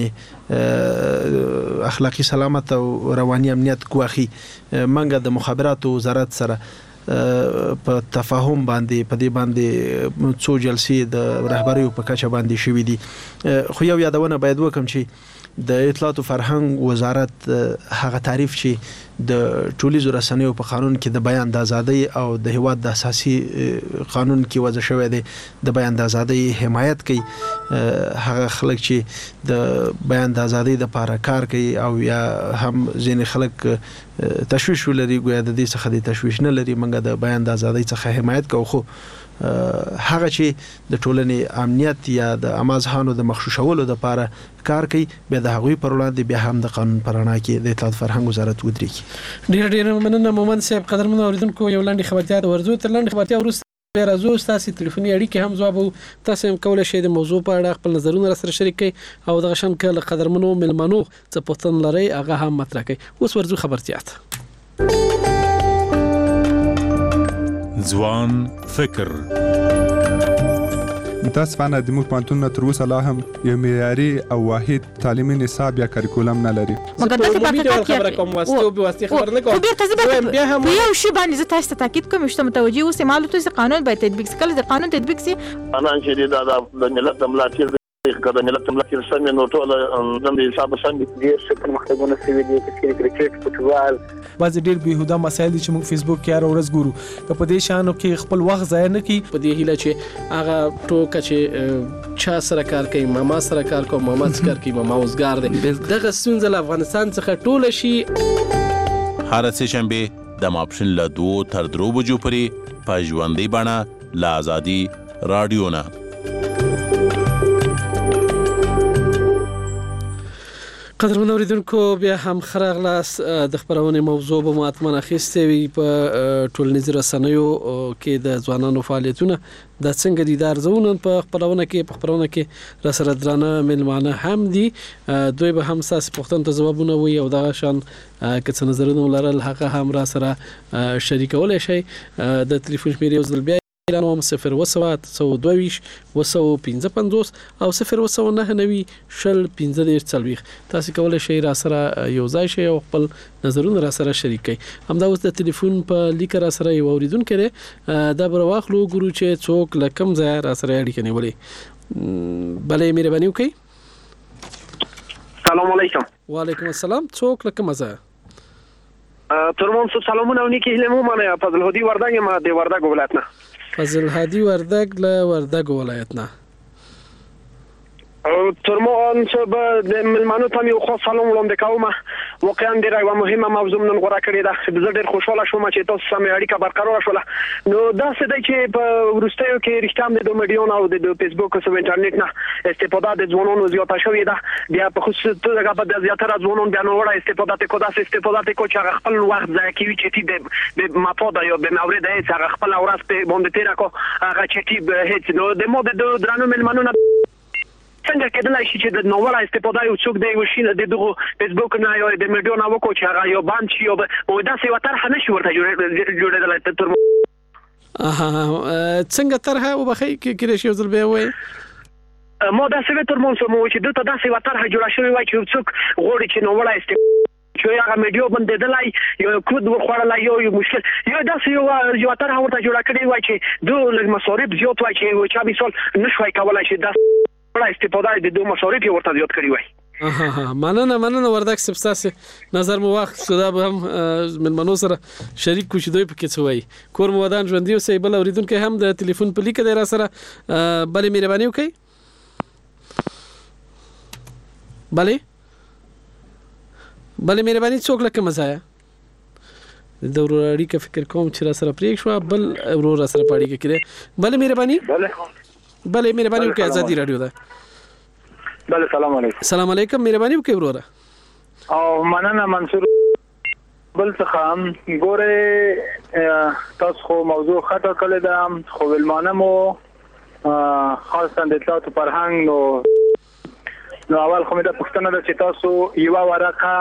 ټولنې اخلاقی سلامت او رواني امنیت ګواخي منګه د مخابراتو وزارت سره په تفاهم باندې په دې باندې څو جلسې د رهبرۍ په کچه باندې شوې دي خو یو یادونه باید وکم چې د اطلاعات فرهنګ وزارت هغه تعریف چې د ټولنیزو رسنیو په قانون کې د بیان د ازادۍ او د هیواد د اساسي قانون کې وضع شوی دی د بیان د ازادۍ حمایت کوي هغه خلک چې د بیان د ازادۍ د لپاره کار کوي او یا هم ځینې خلک تشویش ولري ګویا د دې څخه د تشویش نه لري منګه د بیان د ازادۍ څخه حمایت کوي خو هغه چې د ټولنې امنیت یا د امازهانو د مخشوشولو د لپاره کار کوي به د هغوی پر وړاندې بیا هم د قانون پر رڼا کې د اطلاعات فرهنګ وزارت ودرېږي. ډېر مننه مومن صاحب قدرمن اوریدونکو یو لاندې خبرتیا د ورزو تر لاندې خبرتیا وروسته راځو تاسو ټلیفوني اړیکې هم ځواب تاسو هم کولای شئ د موضوع په اړه خپل نظرونه سره شریک کړئ او د غشن کله قدرمنو ملمنو څه پوښتنه لري هغه هم مطرح کړئ. اوس ورزو خبرتیا ځوان فکر متاسفانه د موږ پانتون تر اوسه لا هم یو معیاري او واحد تعلیمي نصاب یا کریکولم نه لري. خبره کوم واسطه خبر نه کوم بیا هم یو شی باندې زه تاسو ته تاکید کوم چې متوجي اوسئ معلومات چې قانون باید تطبیق کړي د قانون تطبیق سي انا چې د ملت د ملاتړ کړه ملت ملاتړ سمې نو ټول د حساب سم دي چې پرمختګونه سوي دي چې کرکټ فوټبال باز ډېر بهوده مسایل چې موږ فیسبوک کې هر ورځ ګورو که په دې شانو کې خپل وخت ضایع نه کړي په دې هیله چې هغه ټوکه چې چا سره کار کوي ماما سره کار کوي ماما سره کار کوي ماما اوسګار دي دغه ستونزه له افغانستان څخه ټول شي. هر سه شنبه د ماپښین له 2 تر 3 بجو پورې په ژوندۍ بڼه لا ازادي رادیو نه. قدرمن اوریدونکو بیا هم خراغلاس د خبرونه موضوع به ماتمن اخیسته وي په ټولنیز رسنیو کې د ځوانانو فعالیتونه د څنګه دي د ارزونن په خبرونه کې را سره درانه ملمانه هم دي دوی به هم ساس پښتون ته جوابونه وي او د شان کڅ نظرونه لرل حق هم را سره شریکول شي د ټلیفون شمیرې وزل بیا اعلان 0 225 او 0 شل 15 تاسو کولای شئ را سره یو ځای شئ او خپل نظرونه را سره شریک کړئ. همدا اوس د ټلیفون په لیک را سره یو اوریدونکو دا بر واخلو ګورو چې څوک لکم ځای را سره اړیکه نیولې. بلې مهرباني وکړئ. سلام علیکم. وعلیکم السلام څوک لکه مزه ترمن سلامونه ونی کې هلمو منه فضل هدی وردګ ما د وردګ ولایت نه فضل هدی وردګ له وردګ ولایت نه ترمن سبا د ملمانو ته یو خاص سلام وړاندې کوم واقعا ډیره یو مهمه موضوع نن غوړه کړې ده زه ډیر خوشاله شوم چې تاسو سمې اړیکه برقرار شوه نو دا څه دی چې په ورستیو کې رښتیا د میډیون او د فیسبوک او انټرنیټ نه استفاده د ځوانانو زیاته شوې ده بیا په خصوص دغه په زیاتره ځوانان بیا نو وړه استفاده کوي چې خپل وخت ځای کوي چې د مفاد یا د مورد هیڅ خپل اورس په باندې تیر کو هغه چې هیڅ نو د مو د درانو ملمانو څنګه کېدلای شي چې د نووړه استفاده یو څوک دی وشي د دغه فیسبوک نه یا د میډیون او کو چې هغه یو باند شي او دا څه وتر نه شي ورته جوړېدل تر څنګه طرحه وبخې کې شي ځل به وي مو دا څه تر مونږ مو چې دته دا څه وتر جوړه شوی وای چې څوک غوړي چې نووړه چې هغه میډیو باندې یو کود وخوړل یو مشکل یو داسې یو تر هغه جوړه کړی وای چې دوه لږ مصارف زیات وای چې چا به سول نشوي کولای شي دا استفاده د دوه مصارف ورته زیات کړی وای مننه وردګ سبستاسه نظر مو واخ سودا به هم ملمنو سره شریک کو شي دوی پکې څوي کور مو ودان ژوندۍ او سیبل اوریدونکو هم د ټلیفون په لیکه د را سره بلې مهرباني وکړئ بلې مهرباني څوک لکه مزایا د ورور اړیکه فکر کوم چې را سره پریک شو بل ورور را سره پاړی کړي بلې مهرباني وکړئ ازادي رادیو ده بله سلام علیکم مهرباني وکړئ وروره او مننه منصور بل څه ګوره تاسو خو موضوع خطا کړل ده خو ولمانه مو خاصه د اطلاعات فرهنګ نو اول خو مې د پښتنه ده چې تاسو یو ورقه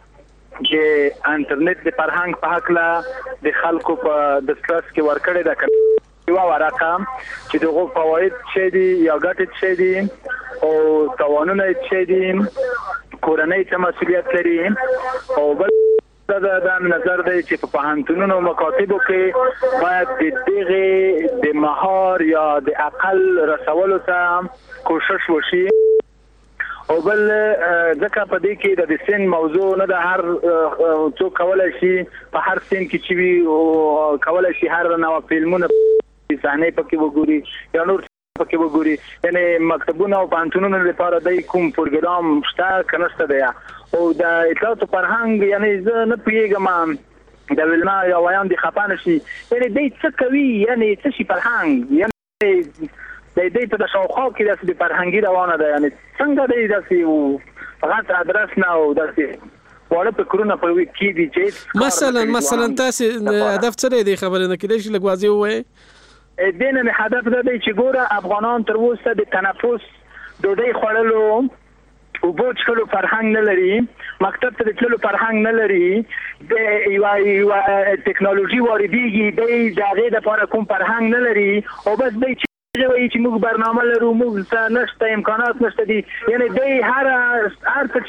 چې انټرنیټ د فرهنګ په حق لا د خلکو په دسکرس کې ورکړی ده یو ورقه چې دغه فواید څه دي یا ګټې څه دي او توانونه څه دي کورنۍ څه مسؤلیت لري او بل دا نظر دی چې په پوهنتونونو مکاتبو کې باید د دغه د مهار یا د عقل رسولو ته کوشش وشي او بل ځکه په دې کې د سن موضوع نه د هر څوک کولای شي په هر سن کې چې وي او کولای شي هر نوو فلمونه صحنه پکې وګوري یا نور پکې وګوري یعنی مکتبونه او پانتونونو لپاره د کوم پروګرام شته کنهسته دی او د اطلاعات فرهنګ یعنی زه نه پیګم د ولما یا وایان دي خپانه شي یعنی د څه کوي یعنی څه شي فرهنګ یعنی د دې په شاوخوا کې د فرهنګي روانه ده یعنی څنګه دی داسې غلط ادرس نه او داسې وړه په کورونه په وی کې دي چې مثلا تاسو هدف څه دی خبره نه کېدای شي لګوازي وای دینه مې هدف ده چې ګوره افغانان تر اوسه د تنفس ډوډۍ خوړلو او بوچلو فرهنګ نه لري مکتب ته تللو فرهنګ نه لري د یو ټیکنالوژي واردېږي د دغه د لپاره کوم فرهنګ نه لري او بس د چې موږ برنامه لرو موږ نشته امکانات نشته دي یعنی د هر څه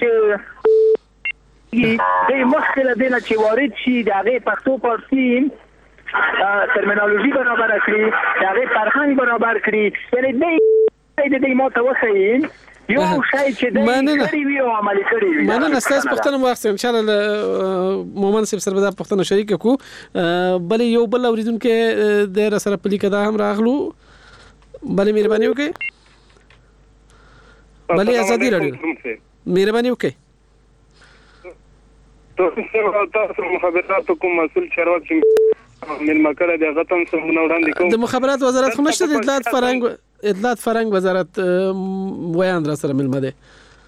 چې د مخکله دینه چې وارد شي دغه پښتو فارسی ترمینالوژي برابر کړی دغه فرهنګ برابر کړی یعنی د مو ته وخیل یو شای چې د کړی وی او عملي کړی وی مننه تاسو پښتنه واخڅ ان شاء الله مومن سب سره د پښتنه شریک کو بل یو بل اوریدونکو د سره پلیکه دا هم راغلو بلې مهرباني وکړئ بلې ازادي رادیو مهرباني وکړئ تاسو مخابراتو کوم مسؤل چارواکي من مکړه د غتم سره وړاندې کوم د مخابرات وزارت خو نشته د اطلاعات فرهنګ وزارت ویان را سره ملمه ده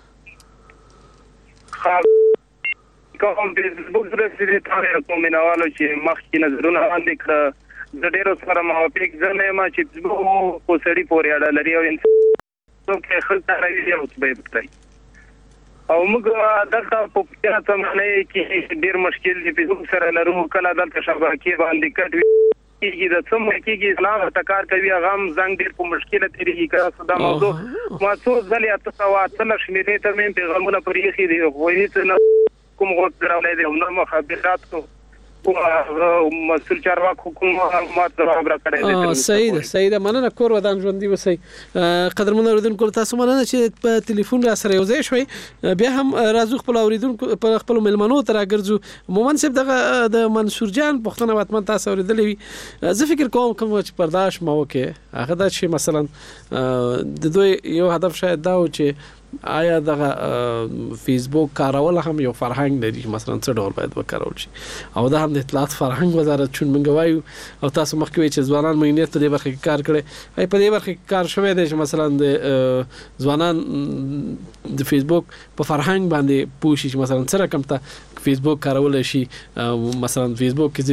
کوم د فیسبوک سره چې تاسو کوم نوالو چې مخکې نظرونه وړاندې کړ د ډیرو سره موافق ځنه ما چې فیسبوک په سړي پورې اړه لري او انسان کې خلک راوي او څه به او موږ دلته په پټه سمونه کې ډیر مشکل دی فیسبوک سره لرو کله دلته شبکې باندې کټ کیږي د څوم کېږي اسلام تکار کوي غم زنګ ډیر په مشکله تیریږي که صدا موضوع ما څو ځلې تاسو واڅل شمېرې ته مې پیغامونه پرېخي دي خو هیڅ نه کوم غوښتل راولې دي نو مخابرات مسؤل چارواکو کوم معلومات راکړي صحیح ده مننه کور ودان ژوندۍ وسی قدرمن اوریدونکو تاسو مننه چې په ټلیفون را سره یو ځای شوي بیا هم راځو خپل اوریدونکو په خپل ملمنو تر راګرځو مومن صاحب دغه د منصور جان پښتنه واتمن تاسو اوریدلې زه فکر کوم چې پرداش ما وکي هغه د چې مثلا د دوی یو هدف شاید دا و چې آیا دغه فیسبوک کارول هم یو فرهنګ لري مثلا څه ډول باید وکارول شي او دا هم د اطلاعات فرهنګ وزارت چون منګ وایو او تاسو مخکې چې ځوانان مینیت ته د برخه کې کار کړي په دې برخه کې کار شوی دی چې مثلا د ځوانان د فیسبوک په فرهنګ باندې پوښي چې مثلا څه رقم ته فیسبوک کارول شي مثلا فیسبوک کې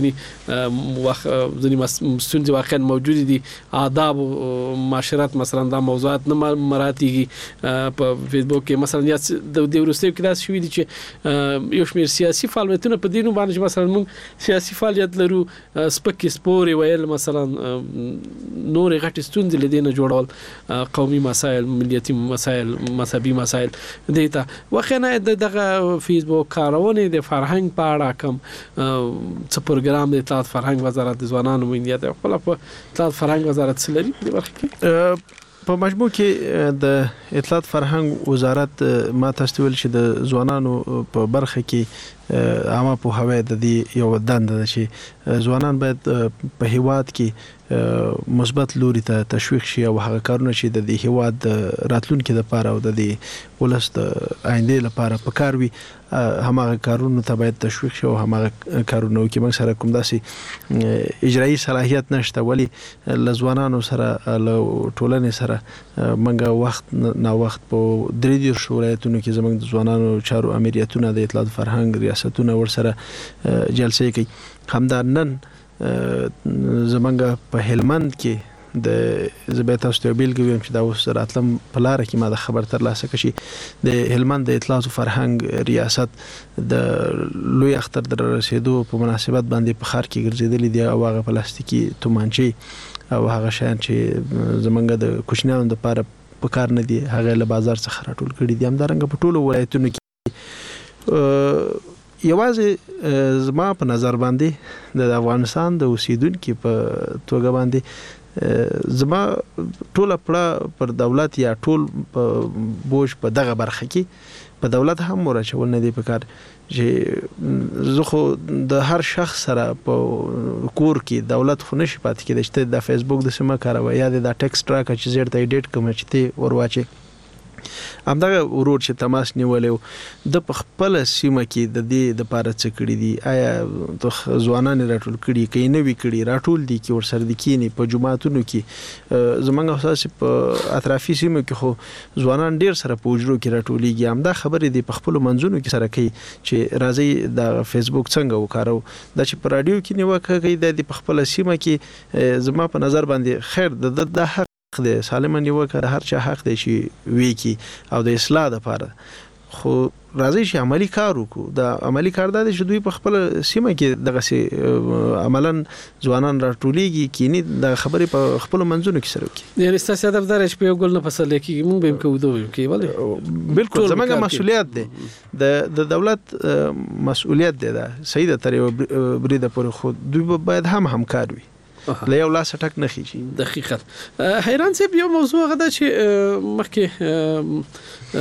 ځینی ستونزې واقعا موجود دي آداب معاشرت مثلا دا موضوعات نه مراتيږي په فیسبوک کې مثلا یا د ورستیو کې داس شوې دي چې یو شمېر سیاسي فعالیتونه په دینو باندې مثلا موږ سیاسي فعالیت لرو سپکې سپوري ویل مثلا نور غټ ستونزې لدینه جوړول قومي مسائل مليتي مسائل مذهبي مسائل دیتا وخنه دغه فیسبوک کارونه د فرهنګ په اړه کوم څه پروګرام د اطلاعات فرهنګ وزارت د ځوانانو مینیت خپل په اطلاعات فرهنګ وزارت سلري په برخه کې په مجموع کې د اطلاعات فرهنګ وزارت ما تاسو ویل چې د ځوانانو په برخه کې عامه په هوا د دې یو دنده ده چې ځوانان باید په هیواد کې مثبت لوري ته تشویق شي او هغه کارونه چې د دې هیواد راتلونکو لپاره او د دې ولست آینده لپاره پکار وي همغه کارونه ته باید تشویق شي او همغه کارونه کې موږ سره کوم داسې اجرایی صلاحیت نشته ولی لزوانانو سره له ټولنې سره موږ وخت نه وخت په درې ولایتونو کې زموږ د ځوانانو چارو امریتونه د اطلاعات فرهنګ ریاستونه ور سره جلسې کوي همدا نن زمونږ په هلمند کې د زبیت استوبیل کوي چې دا اوس راتلم په لار کې ما د خبر تر لاسه کشي د هلمند د اطلاعات فرهنګ ریاست د لوی اختر در رسیدو په مناسبت باندې په خار کې ګرځیدل دي او هغه پلاستیکي تومانچې او هغه شیان چې زمونږ د کوچنیانو لپاره په کار نه دي هغه له بازار څخه راټول کړي دي همدارنګه په ټولو ولایتونو کې یوازې زما په نظر باندې د افغانستان د اوسیدونکو په توګه باندې زما ټول پر دولت یا ټول بوج په دغه برخه کې په دولت هم ورچول نه دی پکار چې زه خو د هر شخص سره په کور کې دولت خو نشي پاتې کېدای چې د فیسبوک د سیمه کاروي یا د ټیکس ټراک چې زیرته ایډیټ کوم چې ته ورواچي همدغه ورور چې تماس نیولې د خپل سیمه کې د دې د پاره څه کړی دي آیا د ځوانان راټول کړي کین نه وی کړي راټول دي کې ور سره د کینی په جمعاتونو کې زمونږ اساس په اطرافي سیمه کې خو ځوانان ډیر سره په وجرو کې راټولېږي همدا خبرې دي په خپل منځونو کې سره کوي چې راځي د فیسبوک څنګه وکارو د چې په رادیو کې نیوکه د خپل سیمه کې زما په نظر باندې خیر د حق د سالم نیوکه د هر چا حق دی چې ویکی او د اصلاح لپاره خو راځي چې عملی کار وکړو د عملی کار د دوی په خپل سیمه کې دغه سي عملاً ځوانان راټولېږي کینی د خبرې په خپل منځونو کې سره کوي یعنی ستاسو هدف دا راشي په یو ګل نه فصل کې موږ به کوو دوی کې ولی بالکل زموږ مسؤلیت دی د دولت مسؤلیت دی دا صحیح ده تر یو بریده پر خو دوی باید هم همکار وي له یو لاس ټک نه خيږي دقیقاً حیران سي یو موضوع غدا چې مخکې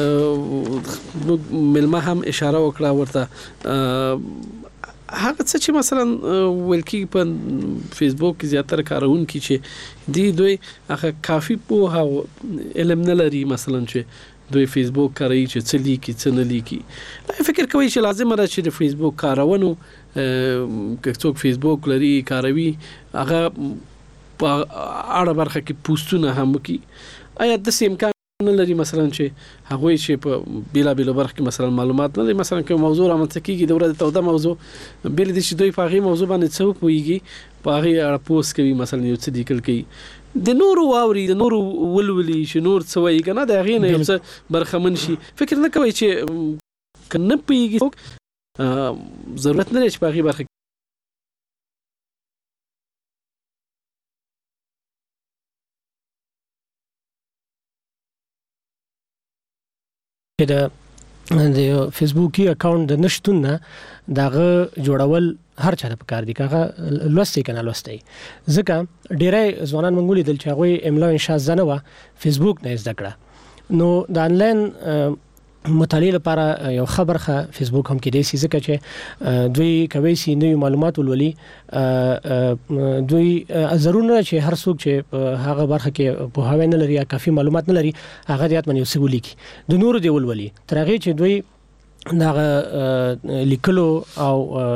ملما هم اشاره وکړه ورته هغه څه چې مثلا ولکی په فیسبوک کې زیاتره کارونکي چې دوی هغه کافي په علم نه لري مثلا چې دوی فیسبوک کوي چې څه لیکي څه نه لیکي فکر کوي چې لازم را چې د فیسبوک کارونو که څوک فیسبوک لري کاروي هغه په اړه برخه کې پوسټونه هم کوي آیا د امکان نه لري مثلا چې هغه چې په بیلا بیل برخه کې مثلا معلومات نه لري مثلا کوم موضوع رامنځته کیږي د ورځې توده موضوع بیل دي چې دوی په هغه موضوع باندې څه پويږي په هغه اړه پوسټ کوي مثلا یو څه لیکل کوي د نورو واوري د نورو ولولي چې نور څه وایي کنه د هغه نه څه برخمن شي فکر نه کوي چې کنه پیږي ضرورت نه لري چې په هغه برخه د د فیسبوکي اکاونټ د نشټون نه داغه جوړول هر چا په کار دي کاغه لوستي کنه لوستي ځکه ډیره ځوانان منګولې دل چې هغه املا انشاء زنه وا فیسبوک نه زده کړه نو د انلاین مطالعه لپاره یو خبرخه فیسبوک هم کې دی ځکه چې دوی کوي سي نوې معلومات ولولي دوی ضروري نه چې هر څوک چې هغه برخه کې په هاوی نه لري یا کافي معلومات نه لري هغه د اتمن یو څه ولیکي د نور دی ولولي ترغه چې دوی دا لیکلو او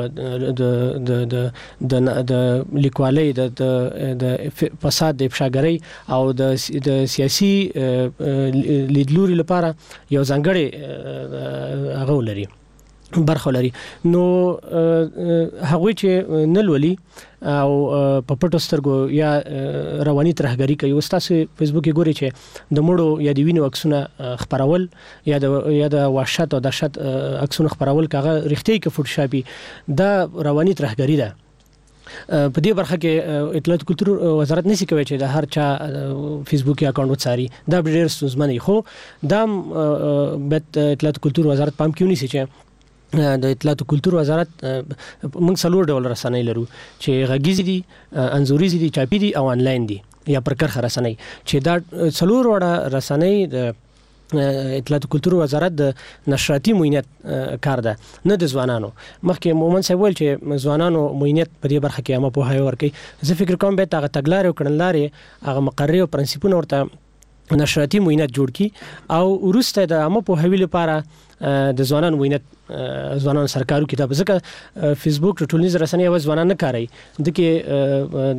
د لیکوالۍ د فساد د افشاګری او د سیاسي لیدلوري لپاره یو ځانګړی هغه لري برخه لري نو هغه چې نلولي او په پټو سترګو یا رواني ترهګری کوي واستاسو فیسبوک کې ګوري چې د مړو یا د وینو عکسونه خبرول یا د وحشت او دهشت عکسونه خبرول کاغه رښتیا کې فوټوشاپي دا رواني ترهګری ده په دې برخه کې اطلاعات کلتور وزارت نشي کوي چې د هر چا فیسبوکي اکاونټ وڅاري دا ډېر ستونزمن خو دا اطلاعات کلتور وزارت پام کې ونیسي چې د اطلاعات کلتور وزارت موږ څلور ډول رسنۍ لرو چې غږیز دي انزوري دي چاپی دي او انلاین دي یا پرکرخه رسنۍ چې دا څلور وړه رسنۍ د اطلاعات کلتور وزارت د نشراتي موینت کار ده نه د ځوانانو مخکې مومن صاحب ول چې ځوانانو موینت په دې برخه کې هم په هاي ورکي زه فکر کوم به تاغه تګلار او کړنلارې هغه مقرره او پرنسپونه ورته نشراتي موینت جوړ کی او ورسته د عامه په هویل لپاره د ځوانانو موینت ځوانانو سرکارو کتاب ځکه فیسبوک ټولنیز رسنۍ او ځوانان نه کوي د کې د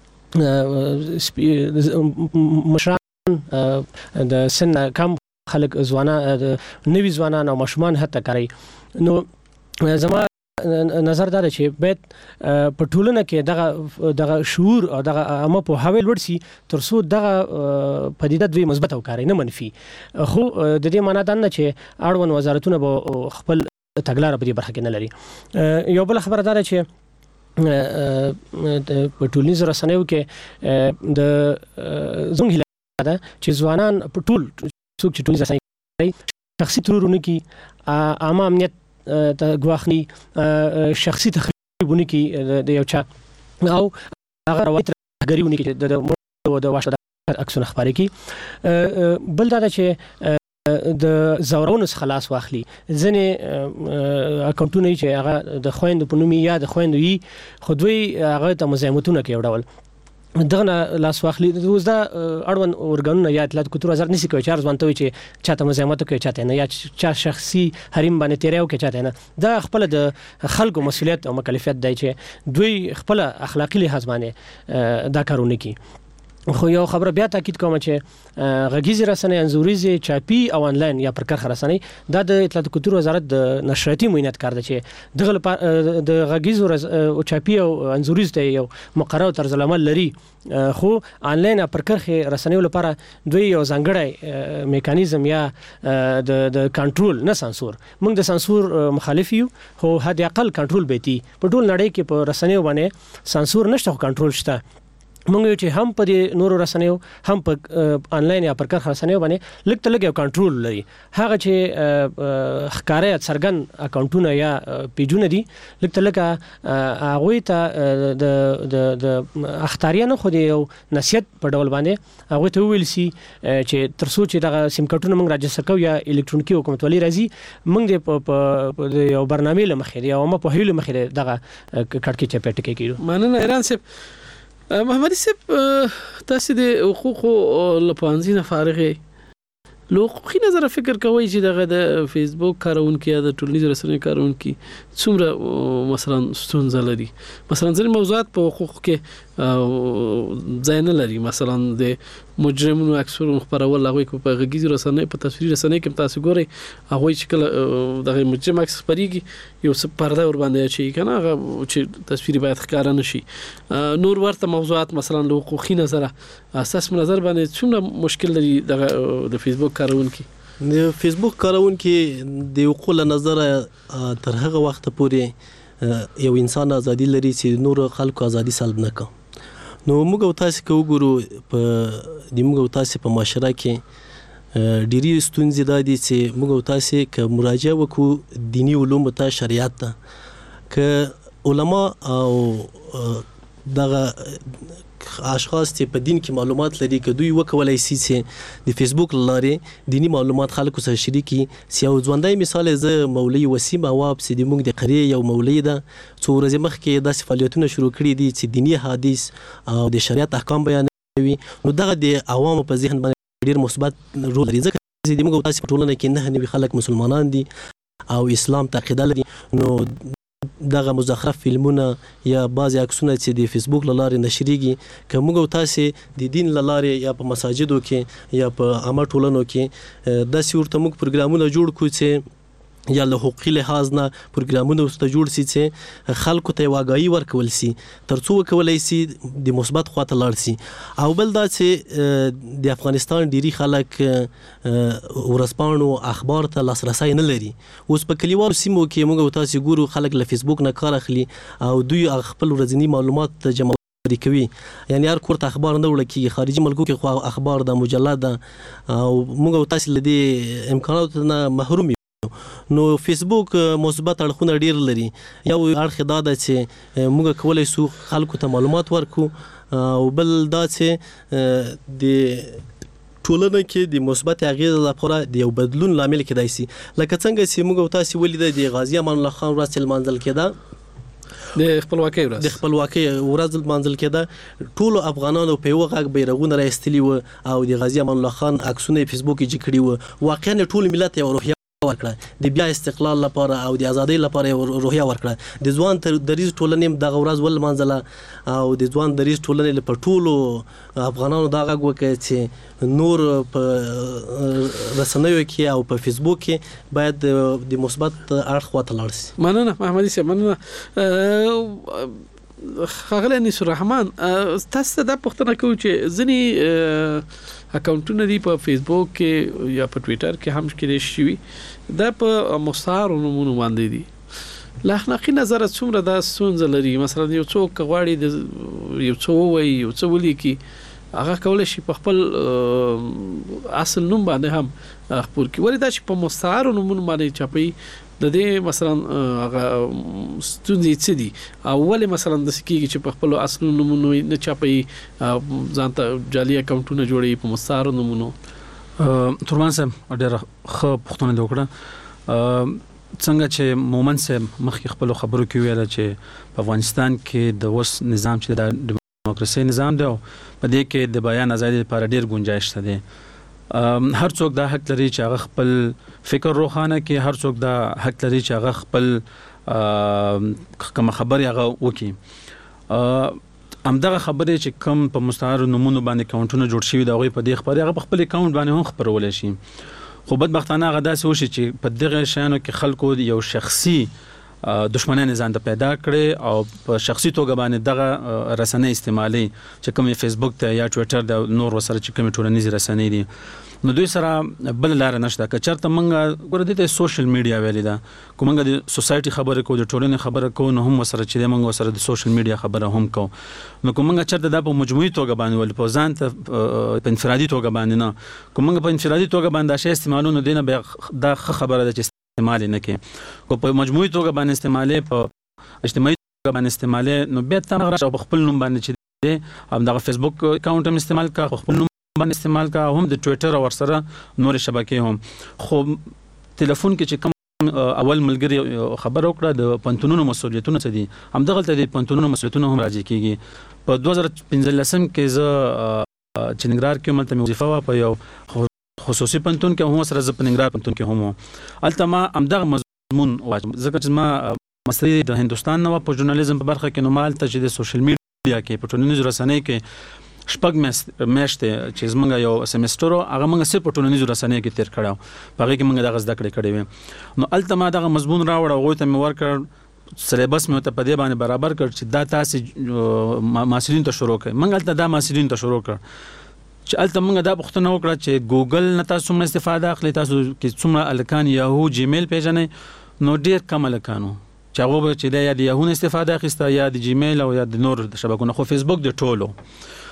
مشران د سن کم خلک ځوانان نوی ځوانان او مشمان حتی کوي نو زما نظر دا چې باید په ټولنه کې دغه شعور او دغه عامه په حوالې ورسي ترڅو دغه پدیده دوی مثبت او کاری نه منفي خو د دې معنی دا نه چې اړوند وزارتونه به خپل تګلارې په دې برخه کې نه لري یو بل خبره دا چې په ټولنیز رسنیو کې د زموږ هیله ده چې ځوانان په ټول څوک چې ټولنیز رسنۍ شخصي ترورونه کې عامه امنیت تګواخني شخصي تخریبونه کې د یو چا او هغه روایت غریونه کې د واشد عکسونه خبرې کې بل دا چې د زورونو خلاص واخلي ځنه اکاونټونه چې هغه د خويند په نوم یا د خويند وي خودوي هغه ته مزاحمتونه کوي وړول دغه لاس واخلي اوس دا اړوند اورګانونه یا اطلاعات کلتور وزارت نشي کوي چې ځوانته وي چې چاته مزاحمت کوي چاته نه یا چا شخصي حریم باندې تیریو کې چاته نه دا خپل د خلکو مسولیت او مکلفیت دی چې دوی خپل اخلاقی لحاظ باندې دا کارونه کوي خو یو خبره بیا تاکید کوم چې غږیز رسنۍ انزوريزي چاپی او انلاین یا پرکرخه رسنۍ دا د اطلاعات کلتور وزارت د نشراتي موینت کار دی چې دغه د غږیز او چاپی او انزوريز ته یو مقرره طرز العمل لري خو انلاین پرکرخه رسنۍ لپاره دوی یو ځانګړی میکانیزم یا د کنټرول نه سانسور موږ د سانسور مخالف یو خو حد اقل کنټرول بیتي په ټول نړۍ کې په رسنۍ باندې سانسور نشته کنټرول شته موږ چې هم په نورو رسنیو هم په انلاین یا پرکر رسنیو باندې لکه لګ یو کنټرول لري هغه چې ښکارې سرګن اکاونټونه یا پیجونه دي لکه هغه ته د اختیارانو خو دی یو نصیحت په ډول باندې هغه ته ویل سي چې ترڅو چې دغه سیم کارتونه موږ راجستر کوو یا الکترونیکي حکومتولي راځي موږ په یو برنامه لمخې دی او ما په هیله مخې دغه کټکی چپټ کې کیږي مننه ایران صاحب محمد صاحب تاسو د حقوقو لپاره نه فارغه لو خو نظر فکر کوي چې دغه د فیسبوک کارونکو یا د ټولنیزو رسنیو کارونکو څومره مثلا ستونزه لري مثلا ځینې موضوعات په حقوق کې ځای نه لري مثلا د مجرمونو عکسونو خبرول هغه په غږیز رسنۍ په تصویري رسنۍ کې تاسو ګورئ هغه چې کله دغه مجرم عکس خبريږي یو څه پرده ور باندې شي کنه هغه چې تصویري باید ښکارا نشي نور ورته موضوعات مثلا له حقوقي نظر اساس نظر باندې څومره مشکل لري د فیسبوک کارونکو د فیسبوک کارونکو د حقوق نظر تر هغه وخت پورې یو انسان ازادي لري چې نور خلکو ازادي سلب نه کوي نو موږ تاسو کو ګورو په د موږ تاسو په معاشره کې ډيري ستونزې د دې چې موږ تاسو ک مراجعه وکړو دینی علوم ته شریعت ته ک علما او دغه اشخاص چې په دین کې معلومات لري که دوی وکولای شي چې د فیسبوک لارې دینی معلومات خلکو سره شریکي سیاو ځوندای مثال زه مولوی وسیم اواب چې د موږ د قریه یو مولوی ده څو ورځې مخکې د فعالیتونو شروع کړي دي چې دینی حدیث او د شریعت احکام بیانوي نو دغه د عوامو په ذهن باندې ډیر مثبت رول لري ځکه چې موږ تاسو په ټولنه کې نه نوي خلک مسلمانان دي او اسلام ته عقیده لري نو دغه مزخرف فلمونه یا بعضی عکسونه چې د فیسبوک لارې نشریږي که موږ تاسو د دین لارې یا په مساجدو کې یا په عامه ټولنو کې د سورته موږ پروګرامونه جوړ کړو چې یا له حقوقي لحاظ نه پروګرامونه ورته جوړ شي چې خلکو ته واقعي ورکول شي ترڅو کولای شي د مثبت خواته لاړ شي او بل دا چې د افغانستان ډيري خلک ورسپانو اخبار ته لاسرسي نه لري اوس په کلیوالو سیمو کې موږ تاسو ګورو خلک له فیسبوک نه کار اخلي او دوی خپل ورځنی معلومات جمع کوي یعنی هر کوړه اخبار نه وړل کیږي خارجي ملکو کې خو اخبار د مجلد او موږ تاسو له دې امکاناتو نه محروم نو فیسبوک مثبت اړخونه ډیر لري یو اړخ دا ده چې موږ کولای شو خلکو ته معلومات ورکو او بل دا چې د ټولنه کې د مثبت اغیزه لپاره د یو بدلون لامل کېدای شي لکه څنګه چې موږ تاسو ولیدل د غازی امان الله خان ورځ منځل کېده د خپلواکۍ ورځ منځل کېده ټول افغانانو په یو غږ بیرغونه راستلی و او د غازی امان الله خان عکسونه فیسبوک کې کړي و واقعا ټول ملت یو روحیه ورکړه د بیا استقلال لپاره او د ازادۍ لپاره روحیه ورکړه د ځوان دریز ټولنې د غورز ول منځله او د ځوان دریز ټولنې په ټولو افغانانو دا غږ وکړي چې نور په رسنیو کې او په فیسبوک کې باید د مثبت اړخ وته لاړ شي مننه محمدي صاحب مننه خغل انیس الرحمن تاسو دا پوښتنه کوم چې ځنی اکاونټونه دی په فیسبوک کې یا په ټوئیټر کې هم کې شي دا په مستعار نمونه باندې دي له اخلاقی نظر څومره دا سونځ لري مثلا یو څوک غواړي د یو څو وي یو څو ولیکي هغه کولای شي په خپل اصل نوم باندې هم خپل کی ولې دا چې په مستعار نمونه باندې چاپي د دې مثلا هغه ستونزې څه دي او ولې مثلا د سکیږي چې په خپل اصل نمونه نه چاپي ځانته جعلي اکاونټونه جوړي په مستعار نمونه تورمان صاحب ډېر ښه پوښتنه وکړه څنګه چې مومن صاحب مخکې خپل خبرو کې ویل چې په افغانستان کې د وس نظام چې د دیموکراسي نظام دی په دې کې د بیان ازادي لپاره ډېر گنجائش شته دی هر څوک دا حق لري چې هغه خپل فکر روښانه کړي هر څوک دا حق لري چې هغه خپل کوم خبري هغه وکړي همدغه خبرې چې کم په مستعار نمونه باندې اکاونټونه جوړ شوي دا غوي په دې خبري هغه په خپل اکاونټ باندې هم خبرول شي خو بدبختانه هغه داسې وشي چې په دغه شانو کې خلکو یو شخصي دشمنان ځان ته پیدا کړي او په شخصي توګه باندې دغه رسنۍ استعمالي چې کوم فیسبوک ته یا ټوئیټر د نور وسره چې کوم ټولنیز رسنۍ دي نو دوی سره بل لار نشته که چرته منګه ګور دي ته سوشل میډیا ویلې ده کومه د سوسايټي خبره کو د ټولنې خبره کو نو هم وسره چې منګه وسره د سوشل میډیا خبره هم کو نو کومه چرته د په مجموعي توګه باندې ول په ځان ته په انفرادي توګه باندې نه کومه په انفرادي توګه باندې شې استعمالونه دینه به دا خبره ده چې استعمال نه کې کو په مجموعي توګه باندې استعماله په اجتماعي توګه باندې استعماله نو به تم غره په خپل نوم باندې چې هم د فیسبوک اکاونټ هم استعمال کا خپل نوم باندې استعمال کا هم د ټوئیټر او سره نور شبکې هم خو ټلیفون کې چې کوم اول ملګری خبر وکړه د پنتونونو مسولیتونه څه دي هم دغه د پنتونونو مسولیتونه هم راځي کیږي په 2015 کې ز چنګرار کې ملته وظیفه وا په یو خصوصي پنتون کې هم سره ز پنګرار پنتون کې هم التما هم دغه مضمون واجب ځکه چې ما مستری د هندستان نو په ژورنالیزم په برخه کې نو مال ته چې د سوشل میډیا کې په ټولنیزو رسنۍ کې شپږ میاشتې چې زمونږ یو سیمستر هغه موږ صرف په ټولنیزو رسنیو کې تیر کړو په هغه کې موږ دغه زده کړې کړې وې نو الته ما دغه مضمون راوړ او ته مې ورکړ سلیبس مې ته په دې باندې برابر کړ چې دا تاسو ماسلین ته شروع کړئ موږ الته دا ماسلین ته شروع کړ چې الته موږ دا پوښتنه وکړه چې ګوګل نه تاسو څومره استفاده اخلي تاسو کې څومره الکان یاهو جیمیل پیژنې نو ډیر کم الکانو چې هغه چې د یاهو استفاده اخیسته یا د جیمیل او یا د نور شبکو نه خو فیسبوک د ټولو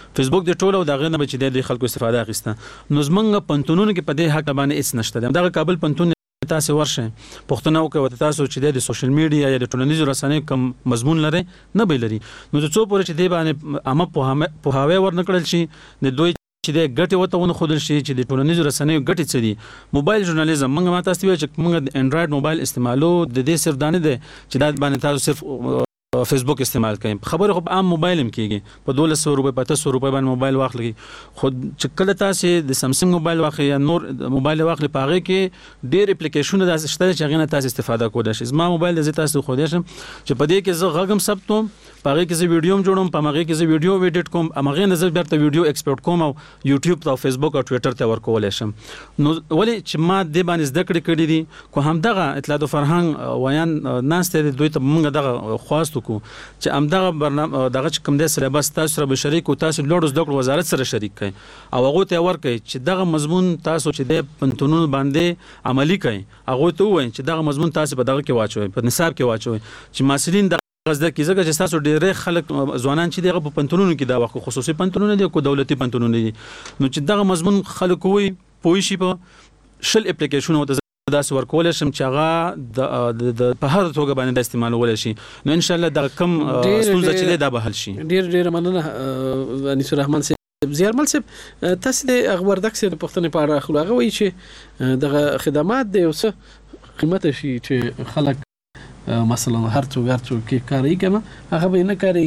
فیسبوک د ټولو دغه نه چې د خلکو استفاده اخیسته نو زمونږ پنتونونو کې په دې حق باندې هیڅ نشته دغه کابل پنتون تاسو ورشه پښتنو کې تاسو چې د سوشل میډیا یا د ټولنیزو رسنیو کم مضمون لري نه به لري نو څو پورې چې دی باندې عامه په هاوی ورنکړل شي د دوی چې د ګټه وته ونه خودل شي چې د ټولنیزو رسنیو ګټه څه دي موبایل ژورنالیزم موږ ماته تاسو چې موږ د انډراید موبایل استعمالو د دې صرف دانه ده چې دا باندې تاسو صرف فیسبوک استعمال کوي خبره خو عام موبایل هم کیږي په 1200 روپے په 300 روپے باندې موبایل واخلي خو چې کله تاسو د سامسونګ موبایل واخلي یا نور موبایل واخلي پاغه کې ډېر اپلیکیشن د شته چې غنه تاسو استفاده کولای شئ زما موبایل د تاسو خو دې شم چې په دې کې زه غږم ثبتوم پاغه کې زه ویډیو هم جوړوم پاغه کې زه ویډیو ایډیټ کوم امغه نظر بیرته ویډیو ایکسپورټ کوم او یوټیوب ته فیسبوک او ټوئیټر ته ورکول شم نو ولې چې ما د باندې زده کړې دي کو هم دغه اطلاع او فرهنګ ویان ناشته دوی ته موږ دغه خواستو کو چې دغه برنامه دغه کوم د سره بس تاسو سره به شریک او تاسو لوړ زده کړو وزارت سره شریک کړئ او هغه ته ورکړئ چې دغه مضمون تاسو چې د پنتونونو باندې عملی کړئ هغه ته وایي چې دغه مضمون تاسو په دغه کې واچوي په نصاب کې واچوي چې مسلین غزده کې زګه چې تاسو ډېر خلک ځوانان چې دغه په پنتونونو کې دا وخت خصوصي پنتونونه دي او دولتي پنتونونه دي نو چې دغه مضمون خلک وي پوي شي په شل اپلیکیشن او دا څور کول شم چې هغه د په هر توګه باندې استعمالول شي نو ان شاء الله دا کم ستونزه چې دا به حل شي ډېر مننه انیس الرحمن زیارمل صاحب تاسو د اخبار دکسه د پښتنې په اړه خو هغه وایي چې دغه خدمات د اوسه قیمت شي چې خلک مثلا هر څو کې کاری کنه هغه به نه کاری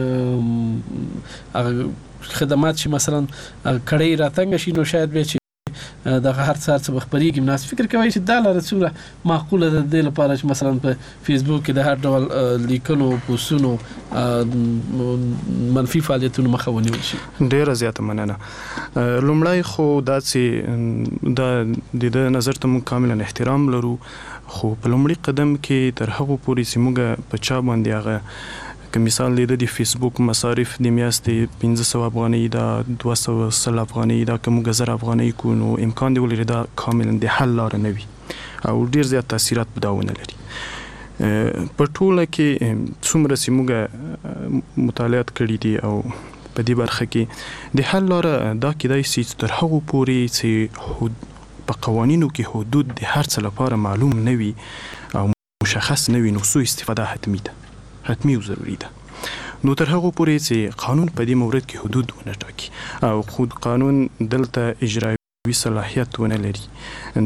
هغه خدمات چې مثلا کړي راتنګ شي نو شاید به دغه هر څه بخبريږي ناس فکر کوي چې دا لاره څوره معقوله ده د لپاره چې مثلا په فیسبوک کې د هر ډول لیکنو پوسټونو منفي فعالیتونو مخه ونیول شي ډیره زیاته مننه لومړی خو دا چې د نظر ته موږ کاملا احترام لرو خو په لومړي قدم کې تر هغه پورې چې موږ په چا باندې هغه که مثال د فیسبوک مصارف د میاشتې 1500 افغانۍ دا 200 افغانۍ دا کوم غزر افغانۍ کو نو امکان دی ولري دا کاملا د حل لار نه وي او ډیر زیات تاثیرات بداونه لري په ټوله کې څومره چې موږ مطالعات کړي دي او په دې برخه کې د حل لار دا کېدای شي تر هغه پورې چې په قوانینو کې حدود د هر څه لپاره معلوم نه وي او مشخص نه وي نو سو استفاده حتمی او ضروری ده نو تر هغه پورې چې قانون په دې مورد کې حدود ونه ټاکي او خود قانون دلته اجرایي صلاحیت ونه لري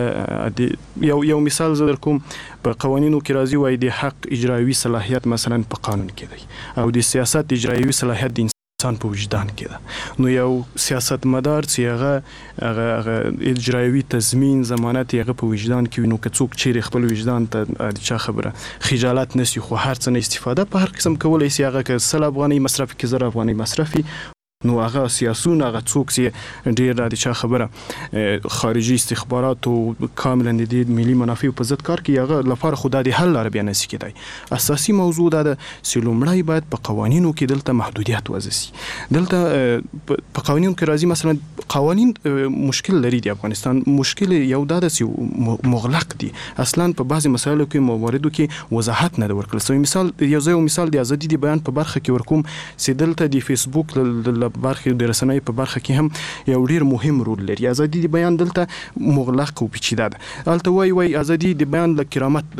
دلته یو مثال زه در کوم په قوانینو کې راځي وایي د حق اجرایي صلاحیت مثلا په قانون کې دی او د سیاست اجرایي صلاحیت د انسان په وجدان کې ده نو یو سیاست مدار چې هغه اجرایي تضمین ضمانت هغه په وجدان کې نو که څوک چیرې خپل وجدان ته د چا خبره خجالت نسی خو هر څه نه استفاده په هر قسم کولای شي هغه که 100 افغانۍ مصرف کې 0 افغانۍ مصرفي نو هغه سیاسون هغه څوک چې ډیر د چا خبره خارجي استخبارات او کاملا د ملي منافع په ضد کار کوي هغه لپاره خدای د حل لار بیان نشي کېدای اساسي موضوع دا د سلومړی باید په قوانینو کې دلته محدودیت وځي دلته په قوانینو کې راځي مثلا قوانین مشکل لري د افغانستان مشکل یو دا د مغلق دي اصلا په بعضي مسایلو کې مواردو کې وضاحت نه ورکړل سوی مثال یو مثال د ازادي د بیان په برخه کې ورکوم چې دلته د فیسبوک برخه د رسنۍ په برخه کې هم یو ډیر مهم رول لري ازادي د بیان دلته مغلق او پیچیده ده البته وای ازادي د بیان له کرامت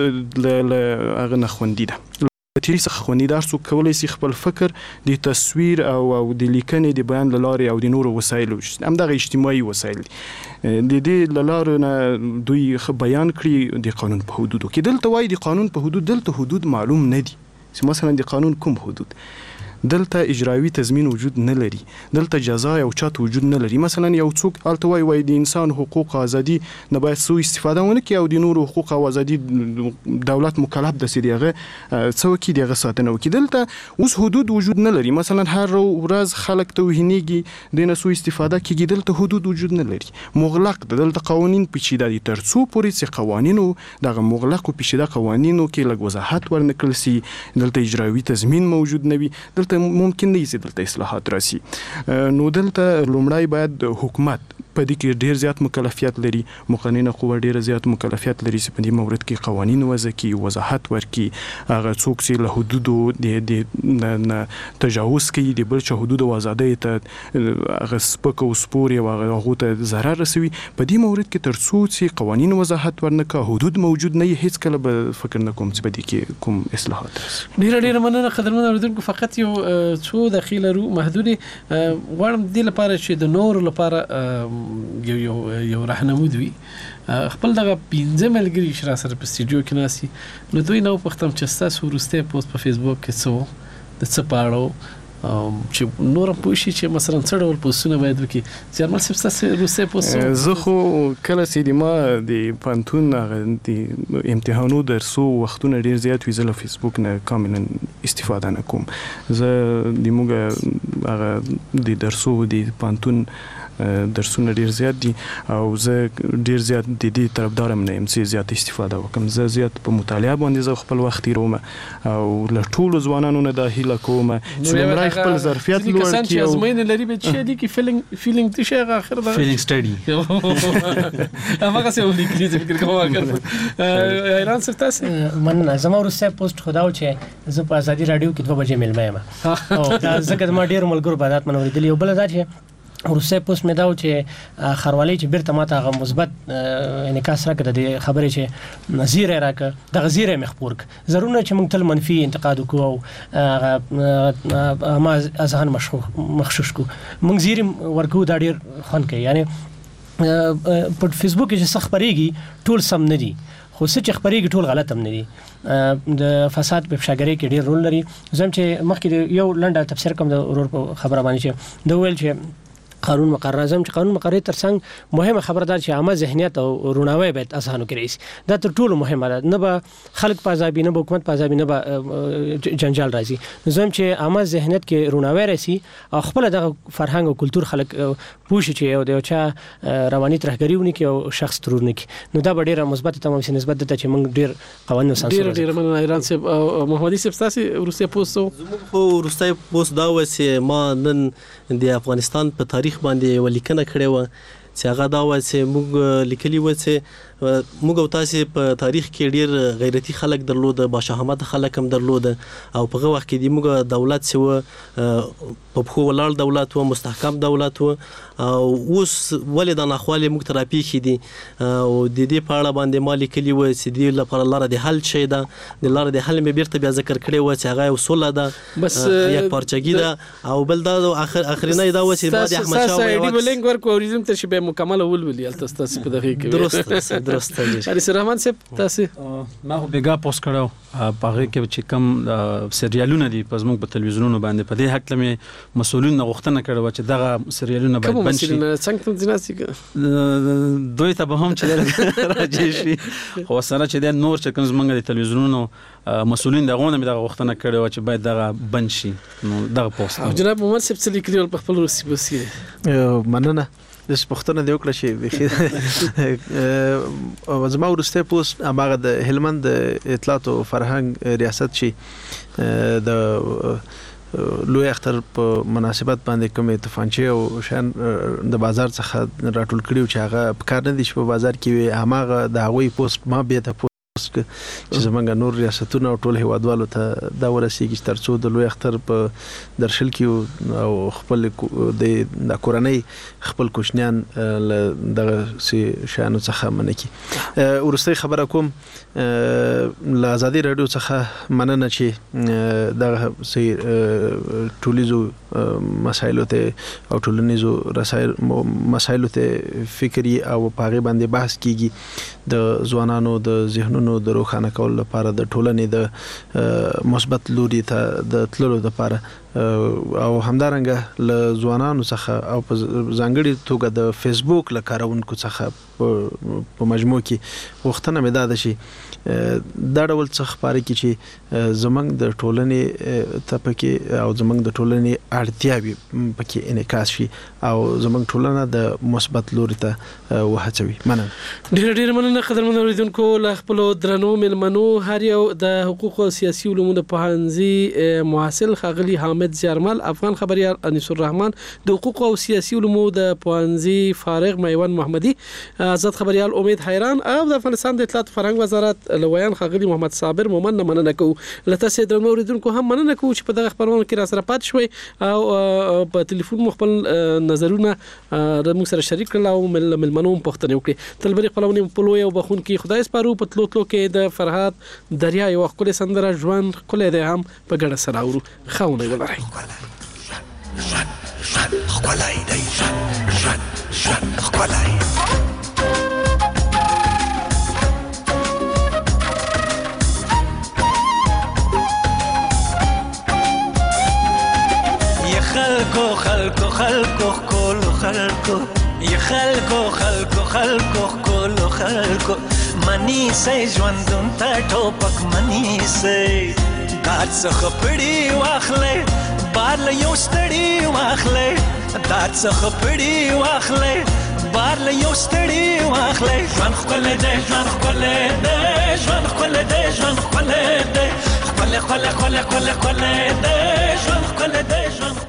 هغه نه خوندي ده تیری څخه خوندیدار څوک کولای شي خپل فکر د تصویر او د لیکنې د بیان لارې او د نورو وسایلو همدغه اجتماعي وسایل د دې لارې نه دوی بیان کړي د قانون په حدودو کې دلته وای د قانون په حدود دلته حدود معلوم نه دي چې مثلا د قانون کوم حدود دلته اجرایي تضمین وجود نه لري دلته جزا او چات وجود نه لري مثلا یو څوک الته وای د انسان حقوق او ازادي نه باید سو استفاده ونه کوي او د نورو حقوق او ازادي دولت مکلف د سیدغه څوک دیغه ساتنه وکړي دلته اوس حدود وجود نه لري مثلا هر ورځ خلک توهینيږي د نسو استفاده کوي دلته حدود وجود نه لري مغلق دلته قوانین پیچیده دي تر څو پورې چې قوانینو دغه مغلق او پیچیده قوانینو کې لږ وضاحت ورنکړل سي دلته اجرایي تضمین موجود نه وي ممکن نه چې دلته اصلاحات راشي نو دلته لومړی باید حکومت په دې کې ډیر زیات مکلفیت لري، مقننه قوه ډیر زیات مکلفیت لري چې په دې مورد کې قوانین وضع کړي، وضاحت ورکړي، هغه څوک چې له حدودو د تجاوز کوي د بل چا حدود او آزادۍ ته هغه سپک او سپور یا هغه ته ضرر رسوي، په دې مورد کې تر څو چې قوانین وضاحت ورنکړه، حدود موجود نه وي، هیڅ کله به فکر نه کوم چې په دې کې کوم اصلاحات راشي. ډیر مننه قدرمن اوریدونکو. فقط یو څو دقیقې لرو محدودې، غواړم دې لپاره چې د نور لپاره یو راهنمود وي، خپل دغه 15 ملګري چې را سره په استودیو کې ناسي، نو دوی نو پختم چې تاسو وروسته پوسټ په فیسبوک کې څو د څه پاړو چې نور په شي چې مثلا څه ډول پوسټونه باید وکړي. چیرمن صاحب تاسو روسي پوسټ زه خو کله چې ما د پانتون د امتحانو درسو وختونه ډیر زیات وی زله فیسبوک نه کاملا استفاده نه کوم. زه د موږ هغه د درسو د پانتون درسونه ډیر زیات دي او زه ډیر زیات د دې طرفدارم نه یم چې زیات استفاده وکم. زه زیات په مطالعه باندې زه خپل وخت تیروم او له ټولو ځوانانو نه د هیله کوم چې لمړی خپل ظرفیت لوړ کړي. چې ازموینه لري به چې دي کې فیلینګ تی شي اخر دا فیلینګ سټډي هغه څه ولیکلی چې فکر کوم کړم. ایران سره تاسو من زما روسه پوسټ خداو چې زه په ازادي رادیو کې 2 بجې ملمه یم او دا زګد ما ډیر ملګرو بادات منوري دي. یو بل دا چې روسي پوسټ مې داو چې خروالي چې بیرته ماته هغه مثبت انعکاس راکړه د خبرې چې نظیر راکړه د غزیره مخبور ضروري چې موږ تل منفي انتقاد وکړو او ما ځان مخشوش کو موږ زیر ورکو دا ډیر خون کوي. یعنی په فیسبوک کې چې څه خبرېږي ټول سم نه دي، خو څه چې خبرېږي ټول غلط هم نه دي. د فساد په افشاګری کې ډیر رول لري. زم چې مخکې یو لنډه تفسیر کوم د ورور په خبره باندې چې د ویل چې قانون مقرر اعظم چې قانون مقرر ترڅنګ مهمه خبردار چې عامه ذهنیت او روناوی باید اسانو کړي. دا تر ټولو مهمه ده، نه به خلک پازابي، نه به حکومت پازابي، نه به جنجال راځي. زم چې عامه ذهنیت کې روناوی راسي او خپل د فرهنګ او کلچر خلک پوښي چې یو د چا رواني ترهګریونه کې او شخص ترونه کې، نو دا به ډیره مثبت تمام شي نسبت ته چې موږ ډیر قوانینو سانسور ډیر من ایران صاحب محمدي صاحب تاسو روسي پوسټ خو روسي پوسټ دا و چې ما نن د افغانستان په تاریخ باندې ولیکنه کړې و چې هغه دا و چې موږ لیکلي و چې موږ او تاسو په تاریخ کې ډیر غیرتی خلک درلود، باشهامت خلک هم درلود او په هغه وخت کې د موږ دولت سو په خو ولر دولت و مستحکم دولت و او اوس ولې د ناخوالې موږ تراپی شې دي او د دې په اړه باندې مالي کلی و چې دی لپاره لاره د حل شي ده، د لاره د حل مې بیرته بیا ذکر کړی و چې هغه وسوله ده بس یک پارچګی ده او بل دا اخرینه دا و چې بعد احمد شاه سایډي بلنګ ورکو اوریدم ته چې به مکمل ولولي تاسو په دغه کې درست علی رحمان صاحب تاسو ما خو بیګا پوسټ کړو په هغه کې چې کوم سریالونه دي په زموږ په تلویزیونونو باندې په دې حق لمه مسولین غوښتنه کړو چې دغه سریالونه باید بند شي. څنګه ته جناسي دوی ته به هم چې راځي شي خو سره چې د نور چې کوم زمونږ د تلویزیونونو مسولین دغه نه دغه غوښتنه کړو چې باید دغه بند شي. نو دغه پوسټ جناب محمد صاحب څه لیکلی په خپل روسي بوسي مننه د پښتنه دی وکړه چې زما ورسته پوسټ هغه د هلمند اطلاعات او فرهنګ ریاست چې د لوی اختر په مناسبت باندې کوم تفانچه او شان د بازار څخه راټول کړیو چې هغه په کار نه دي چې په بازار کې هغه د هغوی پوسټ ما به ته چې زمونږ نور ریاستونه او ټول هیوادوالو ته دا ورسیږي ترڅو د لوی اختر په درشل کې او خپل د کورنۍ خپل کوشنیان دغه شانو څخه منکي. ورسته خبره کوم له ازادي رادیو څخه مننه چې دغه ټولیزو مسایلو ته او ټولنیزو مسایلو ته فکری او پاغي باندې بحث کیږي د ځوانانو د ذهنونو د روښانه کول لپاره د ټولنې د مثبت لوري ته د تللو لپاره او همدارنګه له ځوانانو څخه او په ځانګړي توګه د فیسبوک له کارونکو څخه په مجموع کې وختونه مې دا شي دا ډول څه خبرې کې چې زمنګ د ټولنې تپکې او زمنګ د ټولنې اړتیاوي پکې انعکاس شي او زمنګ ټولنه د مثبت لوري ته وهڅوي. مننه ډیر مننه قدرمن اوریدونکو. له خپل درنو ملمنو هر یو د حقوق او سیاسي علومو د پوهنځي محصل خغلی حامد حامد زیارمل، افغان خبريال انیس الرحمن، د حقوق او سیاسي علومو د پوهنځي فارغ میوان محمدي، آزاد خبريال امید حیران او د افغانستان د اطلاعات فرهنګ وزارت لویان خغلی محمد صابر مومن مننه کوو. لته سید اوریدونکو هم مننه کوو چې په دغه خبرونه کې را سره پات شوي او په ټلیفون مخبل نظرونه موږ سره شریک کړل او ملمنو پوښتنه وکړي. تلبري خپلونی په لوی او بخون کې خدای سپارو په تلو کې د فرهاد دریا یو خپل سندره ژوند کولې ده هم په ګډه سره اورو. خاونه ولري خپلای دی ژوند خپلای خلکو کولو خلکو یا خلکو کولو خلکو منی سي ژوندون ته ټوپک منی سي دات څخه پړی واخلې بار له یو ستړي واخلې دات څخه پړی واخلې بار له یو ستړي واخلې ژوند خپل دې ژوند خپل دې ژوند خپل دې ژوند خپل دې خپل دې ژوند خپل دې